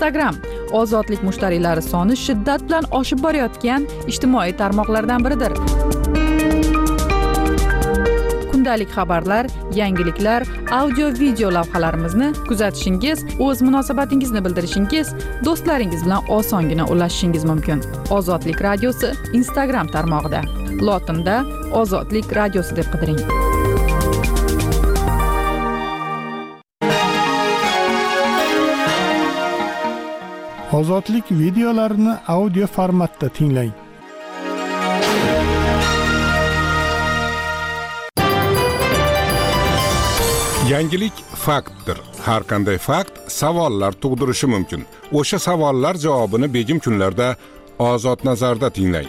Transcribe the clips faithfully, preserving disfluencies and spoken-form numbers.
Instagram ozodlik mushtariylari soni shiddat bilan oshib borayotgan ijtimoiy tarmoqlardan biridir. Kundalik xabarlar, yangiliklar, audio-video lavhalarimizni kuzatishingiz, o'z munosabatingizni bildirishingiz, do'stlaringiz bilan osongina ulashishingiz mumkin. Ozodlik radiosi Instagram tarmog'ida. Lotinda Ozodlik radiosi deb qidiring. Ozodlik videolarini audio formatda tinglang. Yangilik faktdir. Har qanday fakt savollar tug'dirishi mumkin. O'sha savollar javobini begim kunlarda Ozod nazarda tinglang.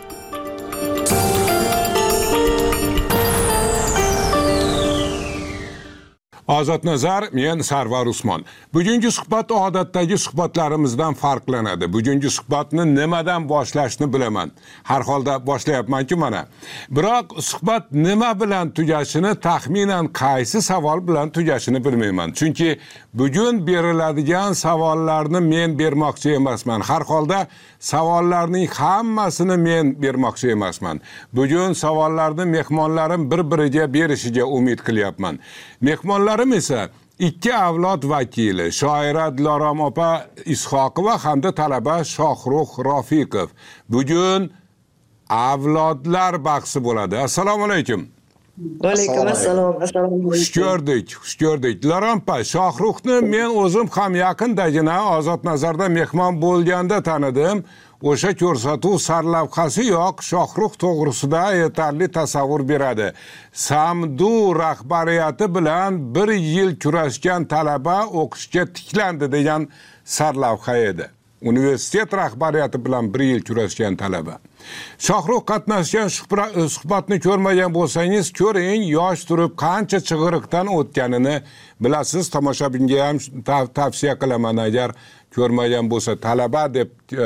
Ozod nazar, men Sarvar Usmon. Bugungi suhbat odatdagi suhbatlarimizdan farqlanadi. Bugungi suhbatni nimadan boshlashni bilaman. Har holda boshlayapman-ku mana. Biroq suhbat nima bilan tugashini, taxminan qaysi savol bilan tugashini bilmayman. Chunki bugun beriladigan savollarni men bermoqchi emasman. Har holda savollarning hammasini men bermoqchi emasman. Bugun savollarni mehmonlarim bir-biriga berishiga umid qilyapman. Mehmonlarim esa ikki avlod vakili, shoira Dilorom opa Ishoqova hamda talaba Shohrux Rofiqov. Bugun avlodlar bahsi bo'ladi. Assalomu alaykum. Va alaykum assalom. Assalomu alaykum. Xush ko'rdik, xush ko'rdik. Dilorom opa, Shohruxni men o'zim ham yaqindagina Ozod nazarda mehmon bo'lganda tanidim. O'sha ko'rsatuv sarlavhasi yo'q, Shohrux to'g'risida yetarli tasavvur beradi. Samdu rahbariyati bilan bir yil kurashgan talaba o'qishga tiklandi degan sarlavha edi. Universitet rahbariyati bilan bir yil kurashgan talaba. Shohrux qatnashgan suhbatni ko'rmagan bo'lsangiz, ko'ring, yosh turib qancha chig'iriqdan o'tganini bilasiz. Tomoshabinga ham tavsiya qilaman, agar ko'rmagan bo'lsa. Talaba deb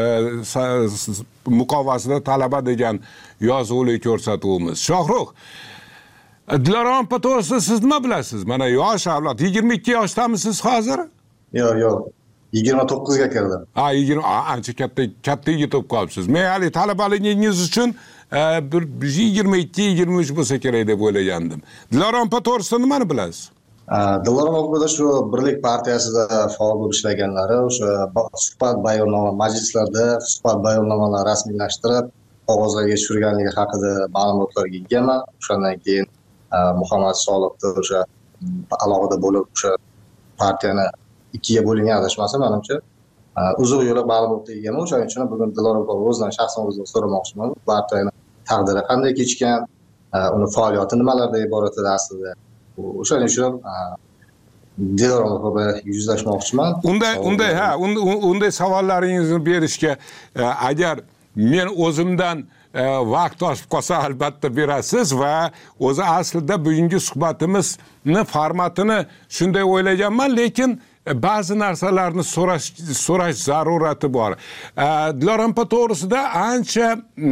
muqovasida talaba degan yozuvli ko'rsatuvimiz. Shohrux, Dilorom opa to'g'risida siz nima bilasiz? Mana yosh avlod, yigirma ikki yoshdamisiz hozir? Yo'q, yo'q. yigirma to'qqizga kirdim. Ha, yigirma, ancha katta katta yetib qolibsiz. Men hali talabaligingiz uchun bir yigirma ikki yigirma uch bo'lsa kerak deb o'ylagandim. Dilorom opa to'g'risida nimani bilasiz? Dilorom opa shu Birlik partiyasida faol bo'lib ishlaganlari, o'sha suhbat bayonnoma majlislarda suhbat bayonnomalar rasmiylashtirib qog'ozlarga tushirganligi haqida ma'lumotlarga egaman. O'shandan keyin Muhammad Soliqni o'sha alohida bo'lib o'sha partiyani ikkiga bo'lingan adashmasam menimcha uzoq yo'lli ma'lumotga egaman. O'shaning uchun bugun Dilorom opa o'zidan shaxsan o'zidan so'ramoqchiman. Partiyani taqdiri qanday kechgan, uni faoliyati nimalardan iborat edi aslida. O'shaning uchun Dilorom opa bilan yuzlashmoqchiman. Unday unday ha, unday savollaringizni berishga agar men o'zimdan vaqt oshib qolsa albatta berasiz va o'zi aslida bugungi suhbatimizni formatini shunday o'ylaganman, lekin ba'zi narsalarni so'rash so'rash zarurati bor. Dilorom opa to'g'risida ancha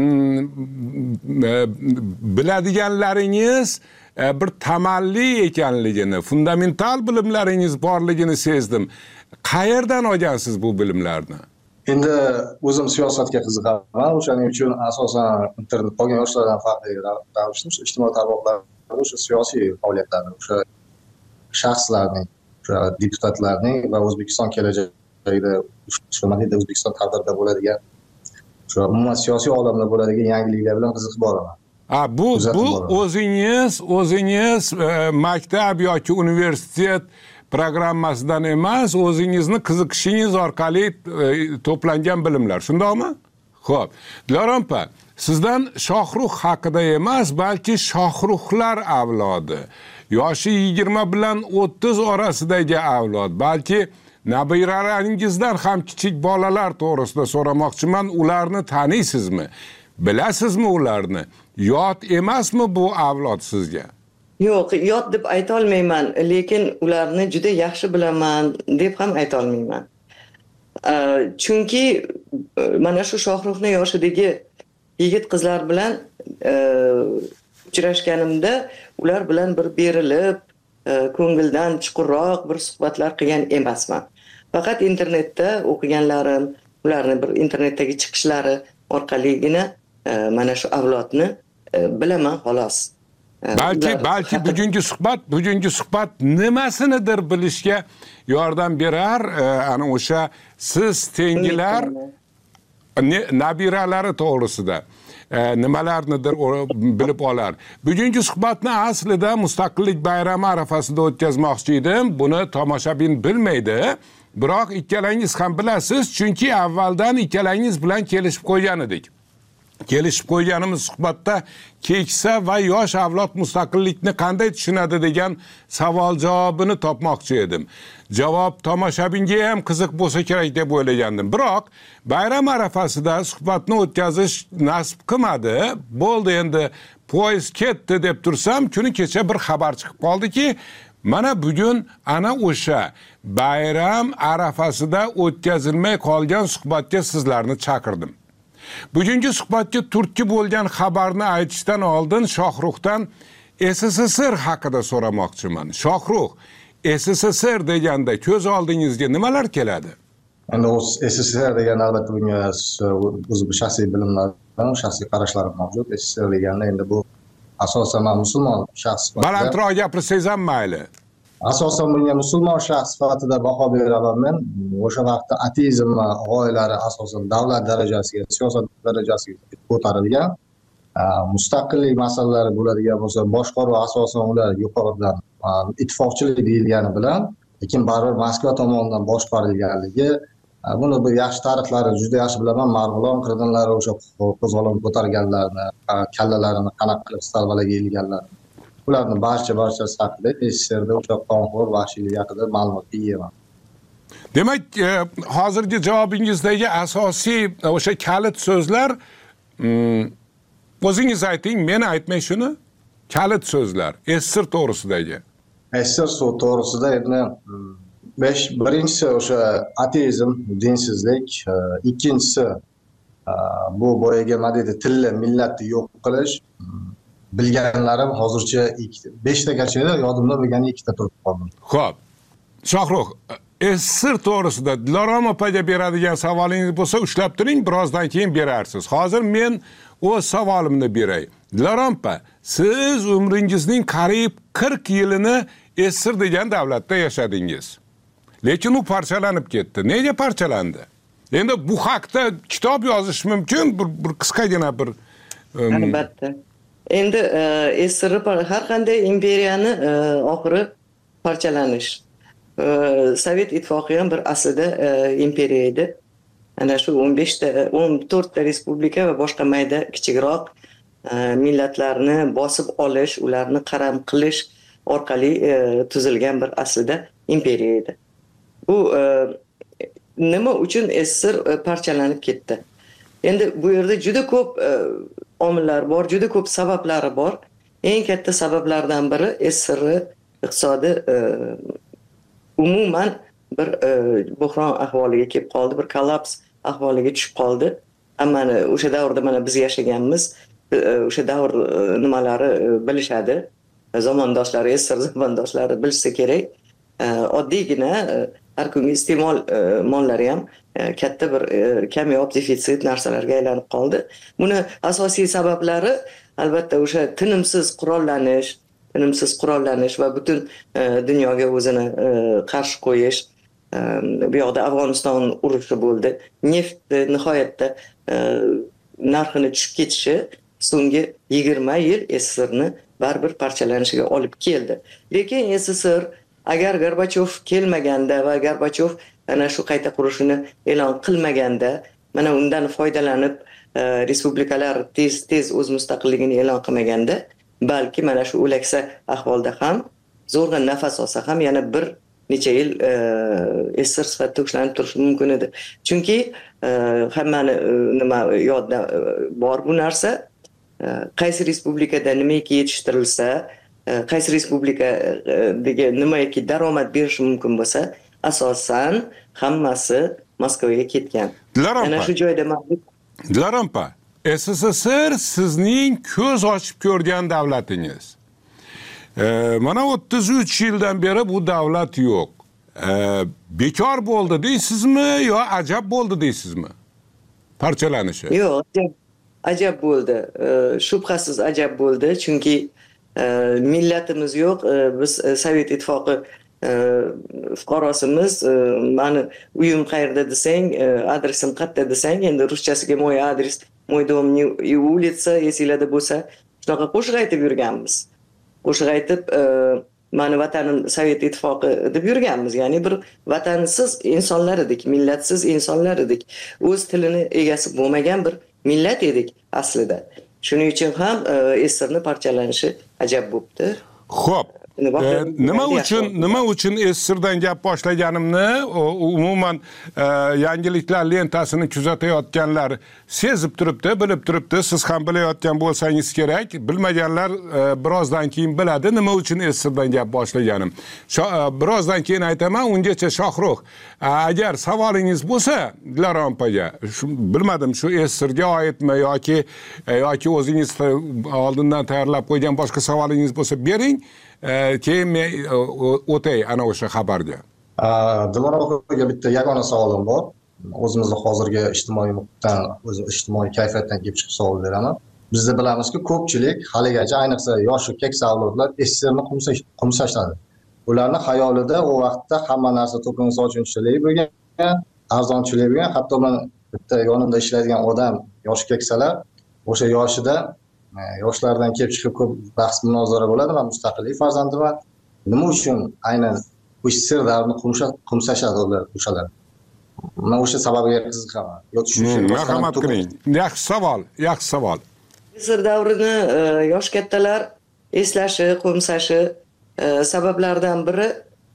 biladiganlaringiz bir tamalli ekanligini, fundamental bilimlaringiz borligini sezdim. Qayerdan olgansiz bu bilimlarni? Endi o'zim siyosatga qiziqaman. O'shaning uchun asosan internet qolgan yoshlardan farqli ravishda ijtimoiy tarmoqlarda o'sha siyosiy faoliyatlarni, o'sha shaxslarning, o'sha deputatlarning va O'zbekiston kelajagida, hurmatli O'zbekiston taqdirida bo'ladigan, o'sha umuman siyosiy olamda bo'ladigan yangiliklar bilan qiziqib boraman. Ha, bu bu o'zingiz o'zingiz maktab yoki universitet programmasidan emas, o'zingizni qiziqishingiz orqali to'plangan bilimlar, shundaymi? Xo'p, Dilorom opa, sizdan Shohrux haqida emas, balki Shohruxlar avlodi, yoshi yigirma bilan o'ttiz orasidagi avlod, balki nabiralaringizdan ham kichik bolalar to'g'risida so'ramoqchiman. Ularni taniysizmi? Bilasizmi ularni? Yot emasmi bu avlod sizga? Yo'q, yot deb ayta olmayman, lekin ularni juda yaxshi bilaman deb ham ayta olmayman. Chunki mana shu Shohruxni yoshidagi yigit qizlar bilan uchrashganimda ular bilan bir berilib, ko'ngildan chuqurroq bir suhbatlar qilgan emasman. faqat internetda o'qiganlarim, ularni bir internetdagi chiqishlari orqaligina mana shu avlodni bilaman xolos. Balki balki bugungi suhbat, bugungi suhbat nimasinidir bilishga yordam berar. Ana o'sha siz tengilar nabiralari to'g'risida nimalarnidir bilib olar. Bugungi suhbatni aslida Mustaqillik bayrami arafasida o'tkazmoqchi edim. Buni tomoshabin bilmaydi. Biroq ikkalangiz ham bilasiz, chunki avvaldan ikkalangiz bilan kelishib qo'ygan edik. Kelishib qo'yganimiz suhbatda keksa va yosh avlod mustaqillikni qanday tushunadi degan savol javobini topmoqchi edim. Javob tomoshabinga ham qiziq bo'lsa kerak deb o'ylagandim. Biroq bayram arafasida suhbatni o'tkazish nasib qilmadi. Bo'ldi, endi poyezd ketdi deb tursam, kuni kecha bir xabar chiqib qoldiki, mana bugun ana o'sha bayram arafasida o'tkazilmay qolgan suhbatga sizlarni chaqirdim. Bugungi suhbatga turtki bo'lgan xabarni aytishdan oldin Shohruxdan S S S R haqida so'ramoqchiman. Shohruh, S S S R deganda ko'z oldingizga nimalar keladi? Endi o S S S R degan albatta bunga o'zi shaxsiy bilimlarim, shaxsiy qarashlarim mavjud. S S S R deganda endi bu asosan men musulmon shaxs sifatida. Balandroq gapirsangiz ham mayli. Asosan bunga musulmon shaxs sifatida baho beraman. O'sha vaqtda ateizm g'oyalari asosan davlat darajasiga, siyosat darajasiga ko'tarilgan. Mustaqillik masalalari bo'ladigan bo'lsa, boshqaruv asosan ular yuqoridan ittifoqchilik deyilgani bilan, lekin baribir Moskva tomonidan boshqarilganligi, buni bir yaxshi tarixlari juda yaxshi bilaman. Marg'ilon qirdinlari o'sha qo'zg'olon ko'targanlarni, kallalarini qanaqa qilib salvalaga ilganlar. Ularni barcha barchasi haqida S S S Rda o'sha qonxo'r vahshiylik haqida ma'lumotga egaman. Demak, hozirgi javobingizdagi asosiy o'sha kalit so'zlar, o'zingiz ayting, men aytmay shuni. Kalit so'zlar S S S R to'g'risidagi. S S S R to'g'risida endi besh birinchisi o'sha ateizm, dinsizlik, ikkinchisi bu boyaga nima deydi, tilni, millatni yo'q qilish. Bilganlarim hozircha beshtagacha yodimda bo'lgan ikkita turib qoldim. Xo'p. Shohruh, S S S R to'g'risida Dilorom opaga beradigan savolingiz bo'lsa ushlab turing, birozdan keyin berarsiz. Hozir men o'z savolimni beray. Dilorom opa, siz umringizning qariyb qirq yilini S S S R degan davlatda yashadingiz. Lekin u parchalanib ketdi. Nega parchalandi? Endi bu haqda kitob yozish mumkin, bir, bir qisqagina bir albatta. Endi S S S R har qanday imperiyani oxiri parchalanish. Sovet ittifoqi ham bir aslida imperiya edi. Ana shu o'n beshta, o'n to'rtta respublika va boshqa mayda kichikroq millatlarni bosib olish, ularni qaram qilish orqali tuzilgan bir aslida imperiya edi. Bu nima uchun S S S R parchalanib ketdi? Endi bu yerda juda ko'p omillar bor, juda ko'p sabablari bor. Eng katta sabablardan biri S S S R iqtisodi umuman bir buhron ahvoliga kelib qoldi, bir kollaps ahvoliga tushib qoldi. Hammani o'sha davrda mana biz yashaganmiz, o'sha davr nimalari bilishadi. Zamondoshlari, S S S R zamondoshlari bilsa kerak. Oddiygina har kungi iste'mol mollari ham katta bir kamyob defitsit narsalarga aylanib qoldi. Buni asosiy sabablari albatta o'sha tinimsiz qurollanish, tinimsiz qurollanish va butun dunyoga o'zini qarshi qo'yish. Bu yoqda Afg'oniston urushi bo'ldi. Neft nihoyatda narxini tushib ketishi so'nggi yigirma yil S S S Rni baribir parchalanishiga olib keldi. Lekin S S S R agar Gorbachov kelmaganda va Gorbachov ana shu qayta qurishini e'lon qilmaganda, mana undan foydalanib respublikalar tez-tez o'z mustaqilligini e'lon qilmaganda, balki mana shu o'laksa ahvolda ham zo'rg'a nafas olsa ham yana bir necha yil S S S R sifatida ushlanib turishi mumkin edi. Chunki hammani nima yodda bor bu narsa, qaysi respublikada nimaiki yetishtirilsa, qaysi respublikaga nimaiki daromad berishi mumkin bo'lsa, asosan hammasi Moskvaga ketgan. Ana shu joyda mavjud. Dilorom opa, S S S R sizning ko'z ochib ko'rgan davlatingiz. E, mana o'ttiz uch yildan beri bu davlat yo'q. bekor bo'ldi deysizmi yo ajab bo'ldi deysizmi? Parchalanishi. Yo'q, ajab, ajab bo'ldi. Shubhasiz ajab bo'ldi, chunki millatimiz yo'q. Biz Sovet Ittifoqi fuqarosimiz. Mani uyim qayerda desang, adresim qayerda desang, endi ruschasiga mo'y adres, mo'y domni улица esinglarda bo'lsa, shunaqa qo'shiq aytib yurganmiz. Qo'shiq aytib, mani vatanim Sovet Ittifoqi deb yurganmiz. Ya'ni bir vatansiz insonlar edik, millatsiz insonlar edik. O'z tilini egasi bo'lmagan bir millat edik aslida. Shuning uchun ham Esirni parchalanishi ajab bo'libdi. Xo'p. Nima uchun nima uchun Esirdan gap boshlaganimni umuman yangiliklar lentasini kuzatayotganlar sezib turibdi, bilib turibdi. Siz ham bilayotgan bo'lsangiz kerak. Bilmaganlar birozdan keyin biladi nima uchun Esirdan gap boshlaganim. Birozdan keyin aytaman, ungacha Shohrux, agar savolingiz bo'lsa, Dilorom opaga, bilmadim shu Esirga oidmi yoki yoki o'zingiz oldindan tayyorlab qo'ygan boshqa savolingiz bo'lsa bering. Keyin men o'tay ana o'sha xabarga. Dilorom opaga bitta yagona savolim bor. O'zimizning hozirgi ijtimoiy muhitdan, o'z ijtimoiy kayfiyatdan kelib chiqib savol beraman. Biz de bilamizki ko'pchilik haligacha ayniqsa yosh keksa avlodlar Esirni qumsashadi. Ularning xayolida o vaqtda hamma narsa to'kin sochinchilik bo'lgan, arzonchilik bo'lgan. Hatto men bitta yonimda ishlaydigan odam yosh keksalar o'sha yoshida yoshlardan kelib chiqib ko'p bahs munozara bo'ladi. Men mustaqillik farzandiman. Nima uchun aynan bu Sir davrini qumsashadi ular o'shalar? Men o'sha sababga qiziqaman. Yo tushunishim. Marhamat qiling. Yaxshi savol, yaxshi savol. Sir davrini yosh kattalar eslashi, qo'msashi sabablaridan biri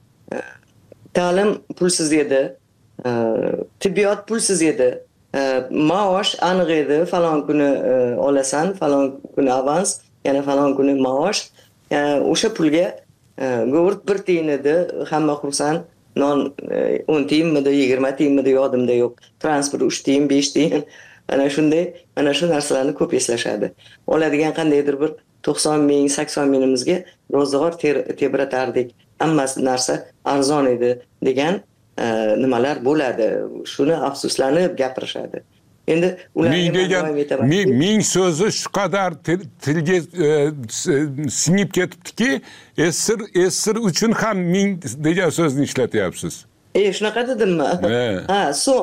ta'lim pulsiz edi, tibbiyot pulsiz edi, maosh aniq edi, falon kuni olasan, falon kuni avans, yana falon kuni maosh. O'sha pulga go'rt bir tiyin edi, hamma xursand. Non o'n tiyinmidi, yigirma tiyinmidi yodimda yo'q. Transport uch tiyin, besh tiyin. Ana shunday, mana shu narsalarni ko'p eslashadi. Oladigan qandaydir bir to'qson ming, sakson mingimizga ro'zg'or tebratardik. Hamma narsa arzon edi degan nimalar bo'ladi. Shuni afsuslanib gapirishadi. Endi ming degan ming so'zi shu qadar tilga singib ketibdiki, Esir Esir uchun ham ming degan so'zni ishlatyapsiz. E, shunaqa dedimmi? Ha, so'm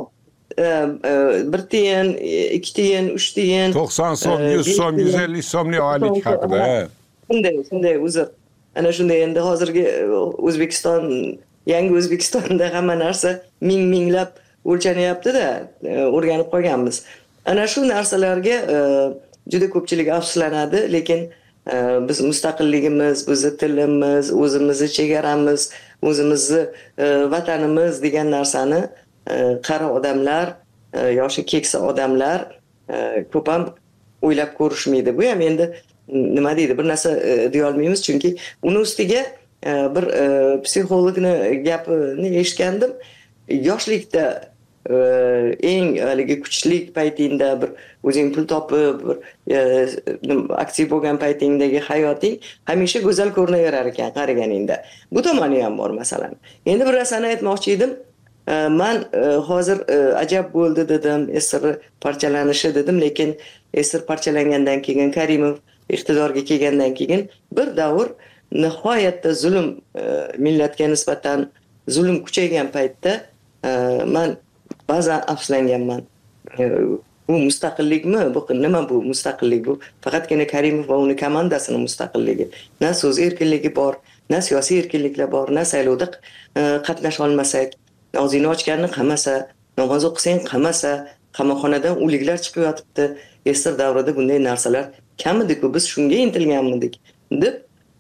bir tiyin, ikki tiyin, uch tiyin, to'qson so'm, yuz so'm, yuz ellik so'mlik oylik haqida. Shunday, shunday uzr. Ana shunday endi hozirgi O'zbekiston, yangi O'zbekistonda hamma narsa ming minglab o'lchanyapti-da, o'rganib qolganmiz. Ana shu narsalarga juda ko'pchilik afsuslanadi, lekin biz mustaqilligimiz, bizni tilimiz, o'zimizni chegaramiz, o'zimizni vatanimiz degan narsani qari odamlar, yoshi keksa odamlar ko'p ham o'ylab ko'rishmaydi. Bu ham endi nima deydi, bir narsa deya olmaymiz, chunki uni ustiga bir psixologni gapini eshitgandim. Yoshlikda eng haligi kuchli paytingda bir o'zing pul topib, bir aktiv bo'lgan paytingdagi hayoting hamisha go'zal ko'rinaverar ekan qariganingda. Bu tomoni ham bor masalan. Endi bir narsani aytmoqchi edim. Men hozir ajab bo'ldi dedim, Esir parchalanishi dedim, lekin Esir parchalangandan keyin, Karimov iqtidorga kelgandan keyin bir davr nihoyatda zulm millatga nisbatan zulm kuchaygan paytda men ba'zan afsuslanganman. Bu mustaqillikmi? Bu nima bu mustaqillik? Bu faqatgina Karimov va uning komandasining mustaqilligi. Na so'z erkinligi bor, na siyosiy erkinliklar bor, na saylovda qatnasha olmasak, og'zingni ochganni qamasa, namoz o'qisang qamasa, qamoqxonadan o'liklar chiqib yotibdi. Esir davrida bunday narsalar kam edi-ku, biz shunga intilganmidik deb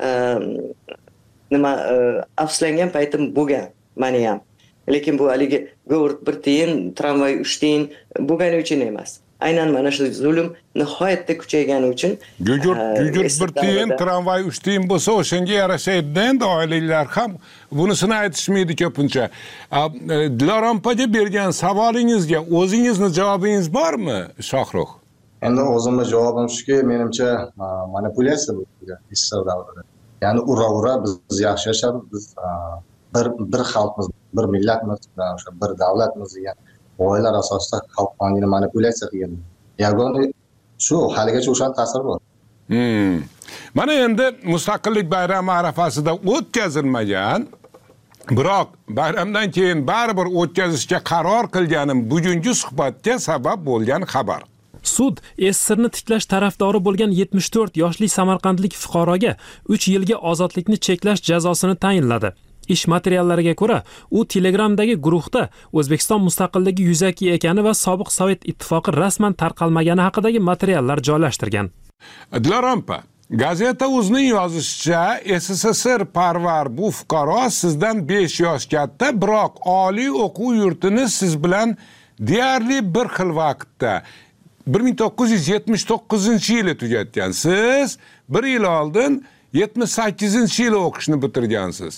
nima afsuslangan paytim bo'lgan meni ham. Lekin bu haligi go'rt bir tiyin, tramvay uch tiyin bo'lgani uchun emas. Aynan mana shu zulm nihoyatda kuchaygani uchun gugurt gugurt bir tiyin, tramvay uch tiyin bo'lsa, o'shanga yarashaydi endi oilalar ham bunisini aytishmaydi ko'pincha. Dilorom opaga bergan savolingizga o'zingizning javobingiz bormi, Shohrux? Endi o'zimning javobim shuki, menimcha manipulyatsiya bo'lgan Esir davrida. Ya'ni ura-ura biz yaxshi yashab, biz bir bir xalqmiz, bir millatmiz, o'sha bir davlatmiz degan g'oyalar asosida xalq ongini manipulyatsiya qilgan. Yagona shu haligacha o'shaning ta'siri bor. Hmm. Mana endi mustaqillik bayrami arafasida o'tkazilmagan, biroq bayramdan keyin baribir o'tkazishga qaror qilganim bugungi suhbatga sabab bo'lgan xabar. Sud SSRni tiklash tarafdori bo'lgan yetmish to'rt yoshli samarqandlik fuqaroga uch yilga ozodlikni cheklash jazosini tayinladi. Ish materiallariga ko'ra, u Telegramdagi guruhda O'zbekiston mustaqilligi yuzaki ekani va sobiq Sovet ittifoqi rasman tarqalmagani haqidagi materiallar joylashtirgan. Dilarampa, gazeta o'zining yozishicha, SSSR parvar bu fuqaro sizdan besh yosh katta, biroq oliy o'quv yurtini siz bilan deyarli bir xil vaqtda bir ming to'qqiz yuz yetmish to'qqizinchi yili tugatgan. Siz bir yil oldin yetmish sakkizinchi yili o'qishni bitirgansiz.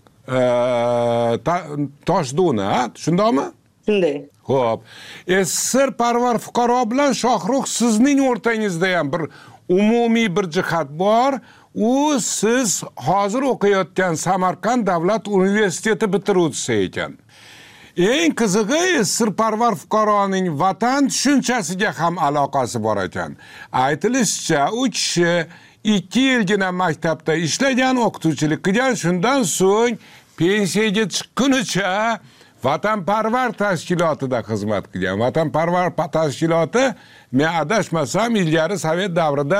Toshduni, shundaymi? Shunday. Xo'p. SSR parvar fuqaro bilan Shohrux sizning o'rtangizda ham bir umumiy bir jihat bor. U siz hozir o'qiyotgan Samarqand davlat universiteti bitiruvchisi ekan. Eng qizig'i SSR parvar fuqaroning vatan tushunchasiga ham aloqasi bor ekan. Aytilishicha, u kishi ikki yilgina maktabda ishlagan, o'qituvchilik qilgan, shundan so'ng pensiyaga chiqqunicha vatanparvar tashkilotida xizmat qilgan. Vatanparvar tashkiloti, men adashmasam, ilgari Sovet davrida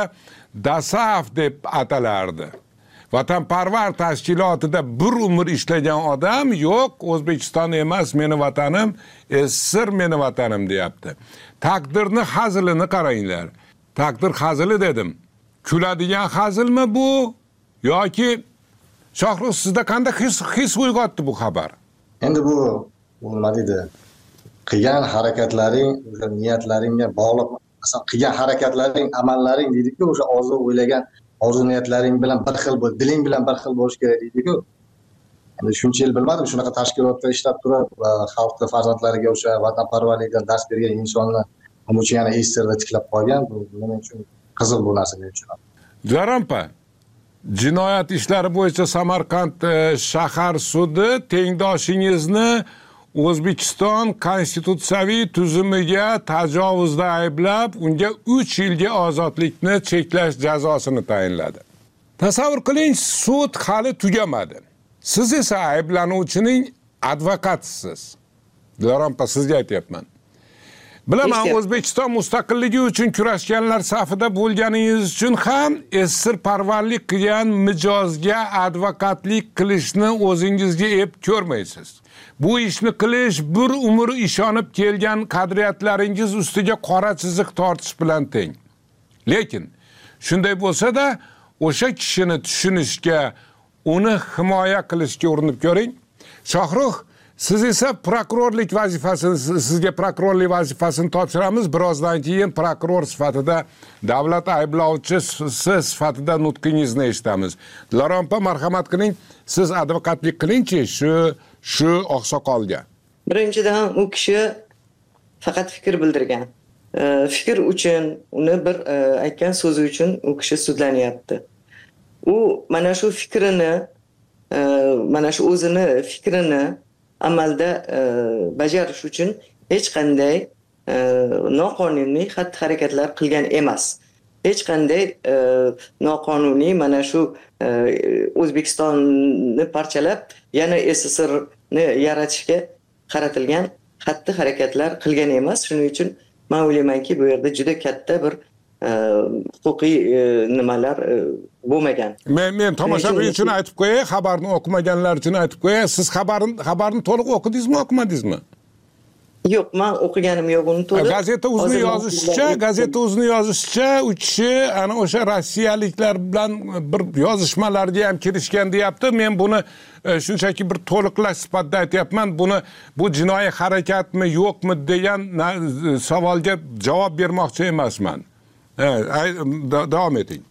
DASAF deb atalardi. Vatanparvar tashkilotida bir umr ishlagan odam yo'q, O'zbekiston emas meni vatanim, SSR meni vatanim deyapti. Taqdirni hazilini qaranglar. Taqdir hazili dedim. Kuladigan hazilmi bu yoki Shohrux sizda qanday his his uyg'otdi bu xabar? Endi bu nima deydi? Qilgan harakatlaring, o'sha niyatlaringga bog'liq. Masalan, qilgan harakatlaring, amallaring deydi-ku, o'sha orzu o'ylagan orzu niyatlaring bilan bir xil bo'l, diling bilan bir xil bo'lish kerak deydi-ku. Endi shuncha yil bilmadim, shunaqa tashkilotda ishlab turib, xalqning farzandlariga o'sha vatanparvarlikdan dars bergan insonni umuchi yana SSRda tiklab qolgan, bu men uchun qiziq bu narsa men uchun. Jarampa, jinoyat ishlari bo'yicha Samarqand shahar sudi tengdoshingizni O'zbekiston konstitutsiyaviy tuzumiga tajovuzda ayblab, unga uch yilga ozodlikni cheklash jazosini tayinladi. Tasavvur qiling, sud hali tugamadi. Siz esa ayblanuvchining advokatisiz. Dilarampa, sizga aytyapman. Bilaman, O'zbekiston mustaqilligi uchun kurashganlar safida bo'lganingiz uchun ham SSR parvarlik qilgan mijozga advokatlik qilishni o'zingizga ep ko'rmaysiz. Bu ishni qilish bir umr ishonib kelgan qadriyatlaringiz ustiga qora chiziq tortish bilan teng. Lekin shunday bo'lsa-da, o'sha kishini tushunishga, uni himoya qilishga urinib ko'ring. Shohrux, siz esa prokurorlik vazifasini, sizga prokurorlik vazifasini topshiramiz. Birozdan keyin prokuror sifatida, davlat ayblovchisi sifatida nutqingizni eshitamiz. Dilarampa, marhamat qiling, siz advokatlik qilingchi shu shu oqsoqolga. Birinchidan u kishi faqat fikr bildirgan. Fikr uchun, uni bir aytgan so'zi uchun u kishi sudlanyapti. U mana shu fikrini, mana shu o'zini fikrini amalda bajarish uchun hech qanday noqonuniy xatti-harakatlar qilgan emas. Hech qanday noqonuniy mana shu O'zbekistonni parchalab yana SSRni yaratishga qaratilgan xatti-harakatlar qilgan emas. Shuning uchun men o'ylaymanki, bu yerda juda katta bir huquqiy nimalar bo'lmagan. Men men tomoshabin uchun aytib qo'yay, xabarni o'qimaganlar uchun aytib qo'yay. Siz xabarni xabarni to'liq o'qidingizmi, o'qimadingizmi? Yo'q, men o'qiganim yo'q uni to'liq. Gazeta o'zini yozishicha, gazeta o'zini yozishicha, u kishi ana o'sha rossiyaliklar bilan bir yozishmalarga ham kirishgan deyapti. Men buni shunchaki bir to'liqlash sifatida aytyapman. Buni bu jinoiy harakatmi, yo'qmi degan savolga javob bermoqchi emasman. Davom eting.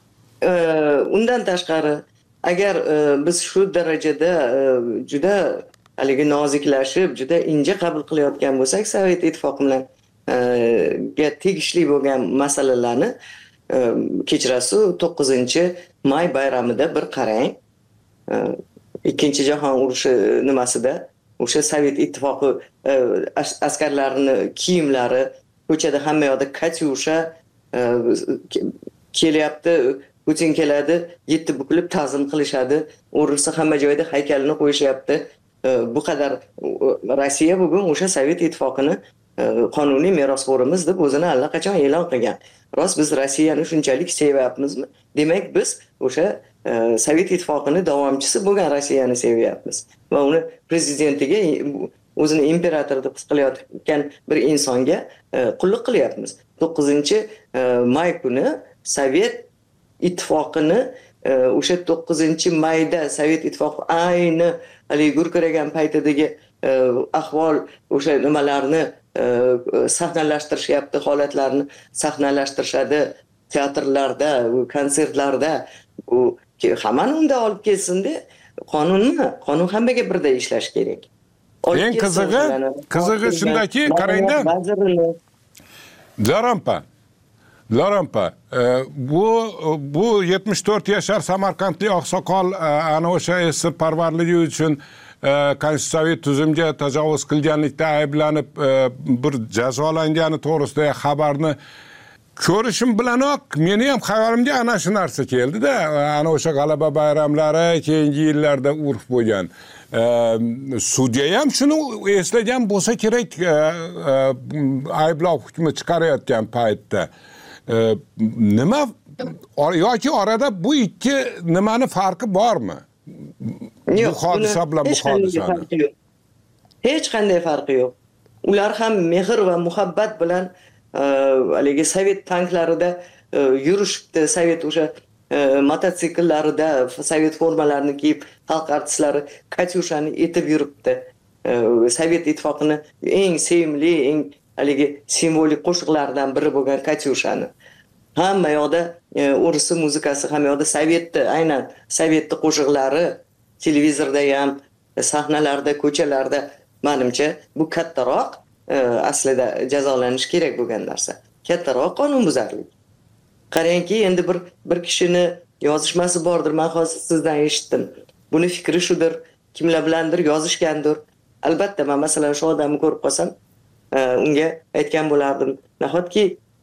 Undan tashqari, agar biz shu darajada juda haligi noziklashib, juda inja qabul qilayotgan bo'lsak, Sovet ittifoqi bilan ga tegishli bo'lgan masalalarni kechirasiz to'qqizinchi may bayramida bir qarang. ikkinchi jahon urushi nimasida o'sha Sovet ittifoqi askarlarini kiyimlari, ko'chada hamma yoqda katyusha kelyapti, Putin keladi, yetti bukilib ta'zim qilishadi, o'rilsa hamma joyda haykalini qo'yishyapti. Bu qadar Rossiya bugun o'sha Sovet ittifoqini qonuniy merosxo'rimiz deb o'zini allaqachon e'lon qilgan. Rost biz Rossiyani shunchalik sevyapmizmi? Demak biz o'sha Sovet ittifoqini davomchisi bo'lgan Rossiyani sevyapmiz va uni prezidentiga, o'zini imperator deb his qilayotgan bir insonga qulluq qilyapmiz. to'qqizinchi may kuni Sovet ittifoqini o'sha to'qqizinchi mayda Sovet ittifoqi ayni haligi gurkiragan paytidagi ahvol, o'sha nimalarni sahnalashtirishyapti, holatlarni sahnalashtirishadi teatrlarda, konsertlarda. U hammani unda olib kelsin-da, qonunni, qonun hammaga birday ishlash kerak. Eng qizig'i, qizig'i shundaki, qarangda. Zarampa. Larampa, bu bu yetmish to'rt yashar samarqandlik oqsoqol ana o'sha esir parvarligi uchun konstitutsiyaviy tuzumga tajovuz qilganlikda ayblanib bir jazolangani to'g'risidagi xabarni ko'rishim bilanoq meni ham xabarimga ana shu narsa keldi-da, ana o'sha g'alaba bayramlari keyingi yillarda urf bo'lgan. Sudya ham shuni eslagan bo'lsa kerak, ayblov hukmi chiqarayotgan paytda. Nima yoki orada bu ikki nimani farqi bormi? Bu hodisa bilan bu hodisani. Hech qanday farqi yo'q. Ular ham mehr va muhabbat bilan haligi Sovet tanklarida yurishibdi, Sovet o'sha mototsikillarida Sovet formalarini kiyib, xalq artistlari katyushani etib yuribdi. Sovet ittifoqini eng sevimli, eng haligi simvolik qo'shiqlardan biri bo'lgan katyushani. Hamma yoqda o'risi muzikasi, hamma yoqda Sovetni, aynan Sovetni qo'shiqlari televizorda ham, sahnalarda, ko'chalarda, menimcha bu kattaroq aslida jazolanish kerak bo'lgan narsa. Kattaroq qonunbuzarlik. Qarangki, endi bir bir kishini yozishmasi bordir, men hozir sizdan eshitdim. Buni fikri shudir, kimlar bilandir yozishgandir. Albatta, men masalan shu odamni ko'rib qolsam, unga aytgan bo'lardim. Nahotki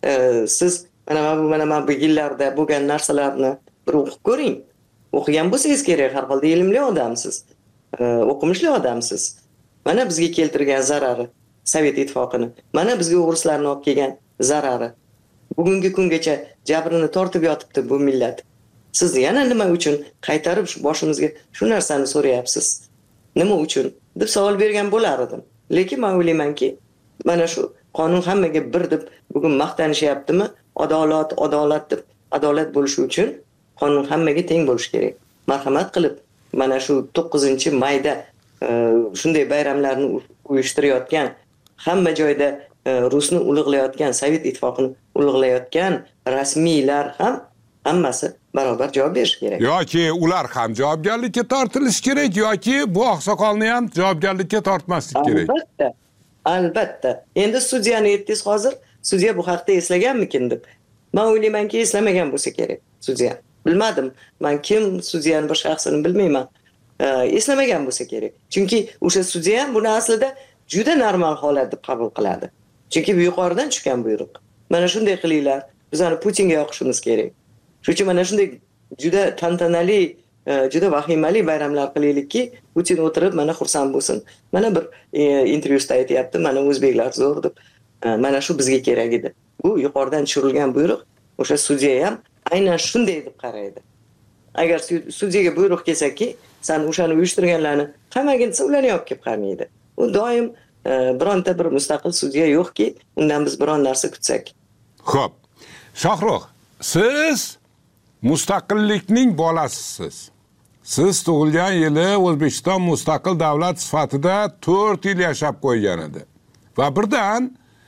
siz mana bu mana bu yillarda bo'lgan narsalarni bir o'qib ko'ring. O'qigan bo'lsangiz kerak, har holda ilmli odamsiz, o'qimishli odamsiz. Mana bizga keltirgan zarari Sovet ittifoqini, mana bizga o'g'rislarni olib kelgan zarari. Bugungi kungacha jabrini tortib yotibdi bu millat. Siz yana nima uchun qaytarib shu boshimizga shu narsani so'rayapsiz? Nima uchun deb savol bergan bo'lar edim. Lekin men o'ylaymanki, mana shu qonun hammaga bir deb bugun maqtanishyaptimi? Adolat, adolat deb adolat bo'lishi uchun qonun hammaga teng bo'lishi kerak. Marhamat qilib, mana shu to'qqizinchi mayda shunday bayramlarni uyushtirayotgan, hamma joyda Rusni ulug'layotgan, Sovet ittifoqini ulug'layotgan rasmiylar ham hammasi barobar javob berish kerak. Yoki ular ham javobgarlikka tortilishi kerak, yoki bu oqsoqolni ham javobgarlikka tortmaslik kerak. Albatta. Albatta. Endi sudyani aytdingiz hozir, sudya bu haqda eslaganmikin deb. Men o'ylaymanki, eslamagan bo'lsa kerak sudya. Bilmadim. Men kim sudyani bir shaxsini bilmayman. Eslamagan bo'lsa kerak. Chunki o'sha sudya ham buni aslida juda normal holat deb qabul qiladi. Chunki bu yuqoridan tushgan buyruq. Mana shunday qilinglar. Biz ana Putinga yoqishimiz kerak. Shuning uchun mana shunday juda tantanali, juda vahimali bayramlar qilaylikki, Putin o'tirib mana xursand bo'lsin. Mana bir intervyusida aytayapti, mana o'zbeklar zo'r deb. Mana shu bizga kerak edi. Bu yuqoridan tushirilgan buyruq. O'sha sudya ham aynan shunday deb qaraydi. Agar sudyaga buyruq kelsaki, sen o'shani uyushtirganlarni qammagin desa, ularni olib kelib qolmaydi. U doim bironta bir mustaqil sudya yo'qki, undan biz biron narsa kutsak. Xo'p. Shohruh, siz mustaqillikning bolasisiz. Siz tug'ilgan yili O'zbekiston mustaqil davlat sifatida to'rt yil yashab qo'ygan edi. Va birdan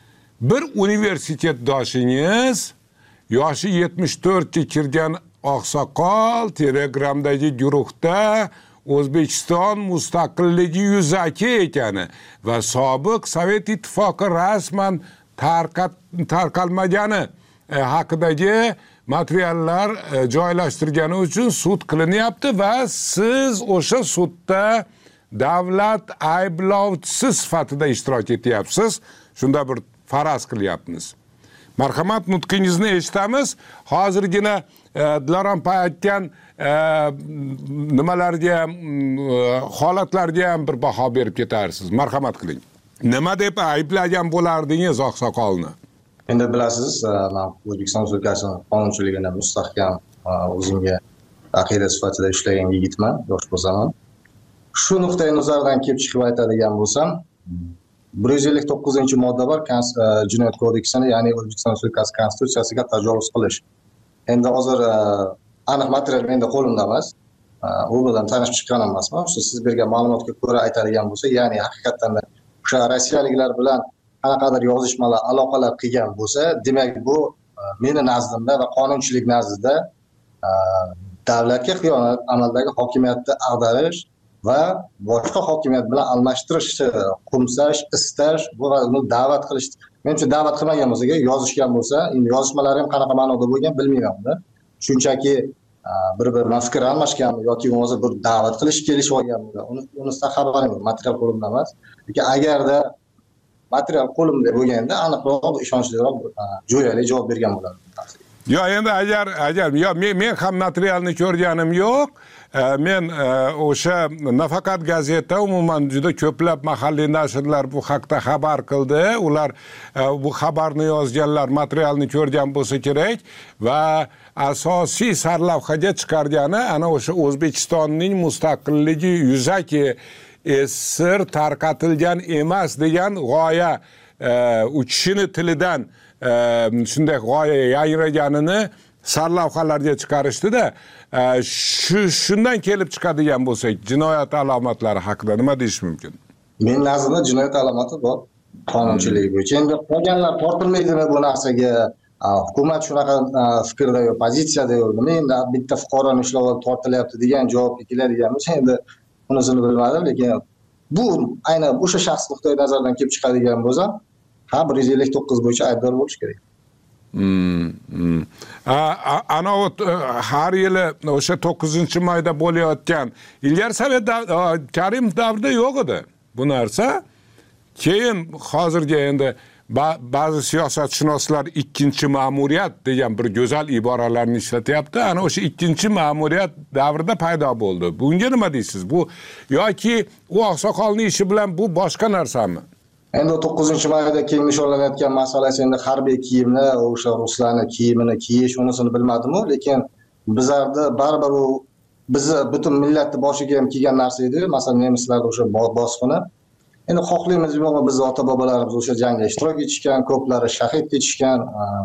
bir universitetdoshingiz yoshi yetmish to'rtga kirgan oqsoqol Telegramdagi guruhda O'zbekiston mustaqilligi yuzaki ekani va sobiq Sovet ittifoqi rasman tarqalmagani haqidagi materiallar joylashtirgani uchun sud qilinyapti va siz o'sha sudda davlat ayblovchisi sifatida ishtirok etyapsiz. Shunda bir faraz qilyapmiz. Marhamat, nutqingizni eshitamiz. Hozirgina Dilorom aytgan nimalarga ham, holatlarga ham bir baho berib ketarsiz. Marhamat qiling. Nima deb ayblagan bo'lardingiz oqsoqolni? Endi bilasiz, men O'zbekiston Respublikasining qonunchiligini mustahkam o'zimga aqida sifatida ushlagan yigitman, yosh bo'lsam. Shu nuqtai nazardan kelib chiqib aytadigan bo'lsam, bir yuz ellik to'qqizinchi modda bor Jinoyat kodeksini, ya'ni O'zbekiston Respublikasi Konstitutsiyasiga tajovuz qilish. Endi hozir aniq material menda qo'limda emas. U bilan tanishib chiqqan emasman. Shu siz bergan ma'lumotga ko'ra aytadigan bo'lsa, ya'ni haqiqatan o'sha rossiyaliklar bilan qanaqadir yozishmalar, aloqalar qilgan bo'lsa, demak bu meni nazdimda va qonunchilik nazdida davlatga xiyonat, amaldagi hokimiyatni ag'darish va boshqa hokimiyat bilan almashtirish, qo'msash, istash va uni da'vat qilish. Menimcha da'vat qilmagan bo'lsa, yozishgan bo'lsa, endi yozishmalari ham qanaqa ma'noda bo'lgan bilmayman-da. Shunchaki bir-biridan fikr almashganmi yoki o'zi bir da'vat qilish kelishib olganmi? Uni unisidan xabarim yo'q, material qo'limda emas. Lekin agarda material qo'limda bo'lganda aniqroq, ishonchliroq, jo'yali javob bergan bo'lardim. Yo, endi agar agar yo men men ham materialni ko'rganim yo'q. Men o'sha nafaqat gazeta, umuman juda ko'plab mahalliy nashrlar bu haqda xabar qildi. Ular bu xabarni yozganlar materialni ko'rgan bo'lsa kerak va asosiy sarlavhaga chiqargani ana o'sha O'zbekistonning mustaqilligi yuzaki sir tarqatilgan emas degan g'oya, u kishini tilidan shunday g'oya yayraganini sarlavhalarga chiqarishdi-da. Shu shundan kelib chiqadigan bo'lsak, jinoyat alomatlari haqida nima deyish mumkin? Men nazarda jinoyat alomati bor qonunchiligi bo'yicha. Endi qolganlar tortilmaydimi bu narsaga? Hukumat shunaqa fikrda yo'q, pozitsiyada yo'q. Nima endi bitta fuqaroni ushlab olib tortilyapti degan javobga keladigan bo'lsa, endi unisini bilmadim, lekin bu aynan o'sha shaxs nuqtai nazaridan kelib chiqadigan bo'lsa, ha bir yuz ellik to'qqiz bo'yicha aybdor bo'lish kerak. Hmm. hmm. Ana har yili o'sha to'qqizinchi mayda bo'layotgan Ilgar Sovet Karimov davrida yo'q edi bu narsa. Keyin hozirgi endi ba'zi siyosatshunoslar ikkinchi ma'muriyat degan bir go'zal iboralarni ishlatyapti. Ana o'sha ikkinchi ma'muriyat davrida paydo bo'ldi. Bunga nima deysiz? Bu yoki u oqsoqolning ishi bilan bu boshqa narsami? Endi to'qqizinchi mayda keng nishonlanayotgan masalasi endi harbiy kiyimni, o'sha ruslarni kiyimini kiyish, unisini bilmadim-ku, lekin bizlarda baribir u bizni butun millatni boshiga ham kiygan narsa edi. Masalan, nemislarda o'sha bosqini. Endi xohlaymiz yo'qmi, biz ota-bobolarimiz o'sha jangda ishtirok etishgan, ko'plari shahid ketishgan,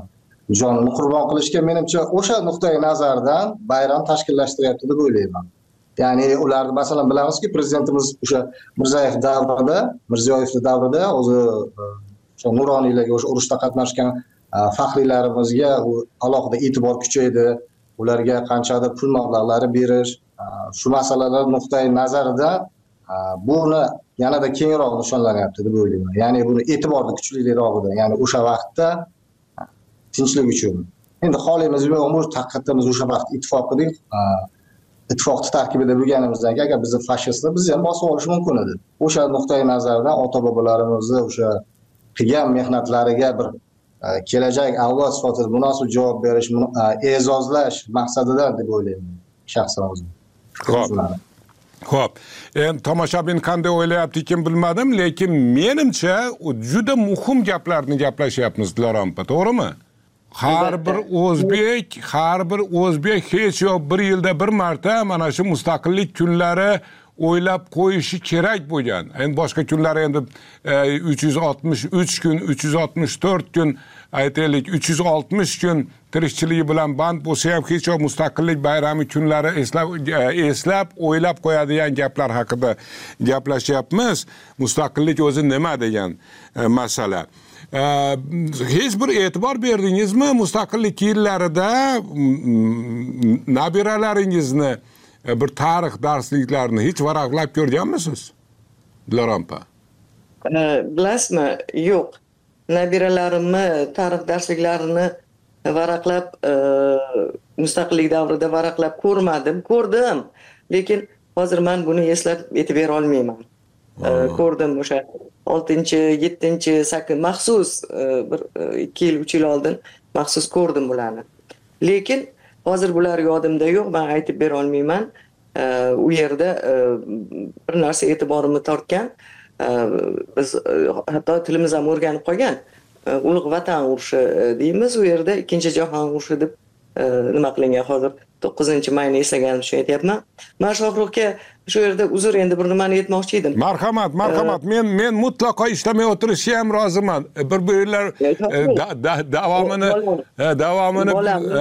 jonini qurbon qilishgan. Menimcha o'sha nuqtai nazardan bayram tashkillashtiryapti deb o'ylayman. Ya'ni ularni masalan bilamizki, prezidentimiz o'sha Mirziyoyev davrida, Mirziyoyev davrida o'zi o'sha nuroniylarga, o'sha urushda qatnashgan faxriylarimizga alohida e'tibor kuchaydi, ularga qanchadir pul mablag'lari berish, shu masalalar nuqtai nazaridan buni yanada kengroq nishonlanyapti deb o'ylayman. Ya'ni buni e'tiborni kuchliroqida, ya'ni o'sha vaqtda tinchlik uchun. Endi xohlaymiz yo'qmi, haqiqatdan biz o'sha vaqt ittifoq qildik. Ittifoqni tarkibida bo'lganimizdan keyin agar bizni fashistlar bizni ham bosib olishi mumkin edi. O'sha nuqtai nazardan ota-bobolarimizni o'sha qilgan mehnatlariga bir kelajak avlod sifatida munosib javob berish, e'zozlash maqsadida deb o'ylayman shaxsan o'zim. Xo'p. Xo'p. Endi tomoshabin qanday o'ylayapti ekan bilmadim, lekin menimcha juda muhim gaplarni gaplashyapmiz Dilorampa, to'g'rimi? Har bir o'zbek, har bir o'zbek hech yo'q bir yilda bir marta mana shu mustaqillik kunlari o'ylab qo'yishi kerak bo'lgan. Endi boshqa kunlar endi uch yuz oltmish uch kun, uch yuz oltmish to'rt kun, aytaylik uch yuz oltmish kun tirikchiligi bilan band bo'lsa ham hech yo'q mustaqillik bayrami kunlari eslab eslab o'ylab qo'yadigan gaplar haqida gaplashyapmiz. Mustaqillik o'zi nima degan masala. Hech bir e'tibor berdingizmi mustaqillik yillarida nabiralaringizni bir tarix darsliklarini hech varaqlab ko'rganmisiz? Dilorampa. Bilasizmi? Yo'q. Nabiralarimni tarix darsliklarini varaqlab e, mustaqillik davrida varaqlab ko'rmadim, ko'rdim, lekin hozir men buni eslab aytib bera olmayman. E, ko'rdim o'sha oltinchi, yettinchi, sakkizinchi maxsus e, bir ikki yil, uch yil oldin maxsus ko'rdim bularni. Lekin hozir bular yodimda yo'q, men aytib bera olmayman. E, u yerda e, bir narsa e'tiborimni tortgan. E, biz e, hatto tilimiz ham o'rganib qolgan. Ulug' vatan urushi deymiz, u yerda ikkinchi jahon urushi deb nima qilingan, hozir to'qqizinchi mayni eslaganim uchun aytyapman. Men Shohruxga shu yerda uzr, endi bir nimani aytmoqchi edim. Marhamat, marhamat. Men men mutlaqo ishlamay o'tirishga ham roziman. Bir birlar davomini davomini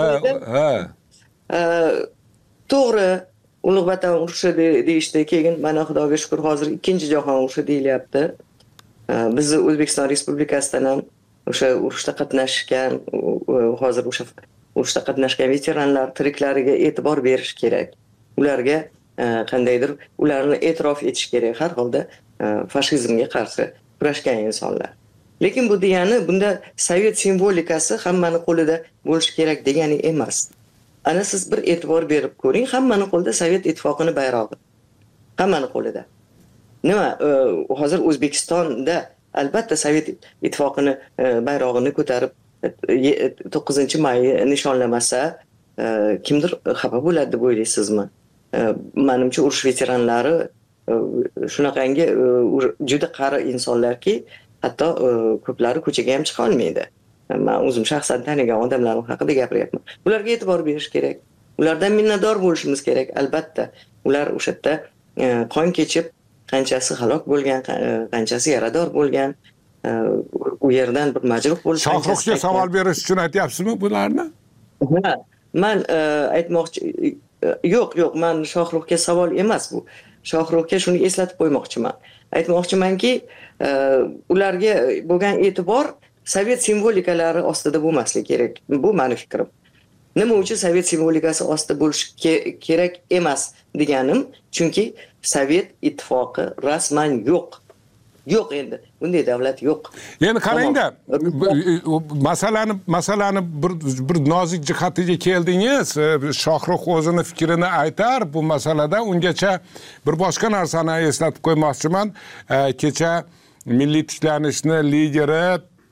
ha. To'g'ri, ulug' vatan urushi deyishdi, keyin mana Xudoga shukr hozir ikkinchi jahon urushi deyilyapti. Bizni O'zbekiston Respublikasidan ham o'sha urushda qatnashgan, hozir o'sha urushda qatnashgan veteranlar tiriklariga e'tibor berish kerak. Ularga qandaydir ularni e'tirof etish kerak. Har holda fashizmga qarshi kurashgan insonlar. Lekin bu degani bunda sovet simvolikasi hammani qo'lida bo'lishi kerak degani emas. Ana siz bir e'tibor berib ko'ring, hammani qo'lida Sovet ittifoqining bayrog'i. Hammani qo'lida. Nima, hozir O'zbekistonda albatta Sovet ittifoqining bayrog'ini ko'tarib to'qqizinchi mayni nishonlamasa, kimdir xafa bo'ladi deb o'ylaysizmi? Menimcha urush veteranlari shunaqangi juda qari insonlarki, hatto ko'plari ko'chaga ham chiqa olmaydi. Men o'zim shaxsan tanigan odamlarim haqida gapiryapman. Ularga e'tibor berish kerak. Ulardan minnatdor bo'lishimiz kerak, albatta. Ular o'sha yerda qon kechib, qanchasi halok bo'lgan, qanchasi yarador bo'lgan, u yerdan bir majruh bo'lib, Shohruxga savol berish uchun aytyapsizmi bularni? Ha, men aytmoqchi yo'q, yo'q, men Shohruxga savol emas bu. Shohruxga shuni eslatib qo'ymoqchiman. Aytmoqchimanki, ularga bo'lgan e'tibor Sovet simbolikalari ostida bo'lmasligi kerak. Bu meni fikrim. Nima uchun Sovet simvolikasi ostida bo'lish kerak emas deganim, chunki Sovet ittifoqi rasman yo'q. Yo'q endi. Bunday davlat yo'q. Endi qarangda, masalani masalani bir bir nozik jihatiga keldingiz. Shohrux o'zini fikrini aytar bu masalada. Ungacha bir boshqa narsani eslatib qo'ymoqchiman. Kecha Milliy tiklanishni lideri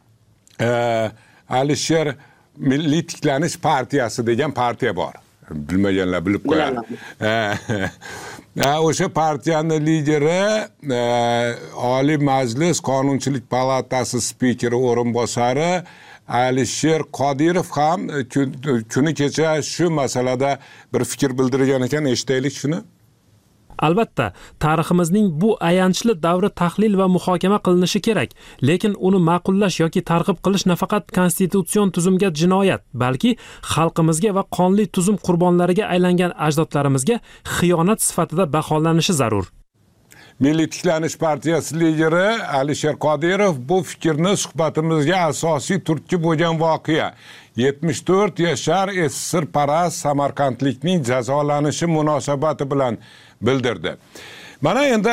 Alisher Milliy tiklanish partiyasi degan partiya bor. Bilmaganlar bilib qo'yadi. O'sha partiyaning lideri Oliy Majlis Qonunchilik palatasi spikeri o'rinbosari Alisher Qodirov ham kuni kecha shu masalada bir fikr bildirgan ekan, eshitaylik shuni. Albatta, tariximizning bu ayanchli davri tahlil va muhokama qilinishi kerak, lekin uni ma'qullash yoki targ'ib qilish nafaqat konstitutsion tuzumga jinoyat, balki xalqimizga va qonli tuzum qurbonlariga aylangan ajdodlarimizga xiyonat sifatida baholanishi zarur. Milliy tiklanish partiyasi lideri Alisher Qodirov bu fikrni suhbatimizga asosiy turtki bo'lgan voqea yetmish to'rt yashar esirparast samarqandlikning jazolanishi munosabati bilan bildirdi. Mana endi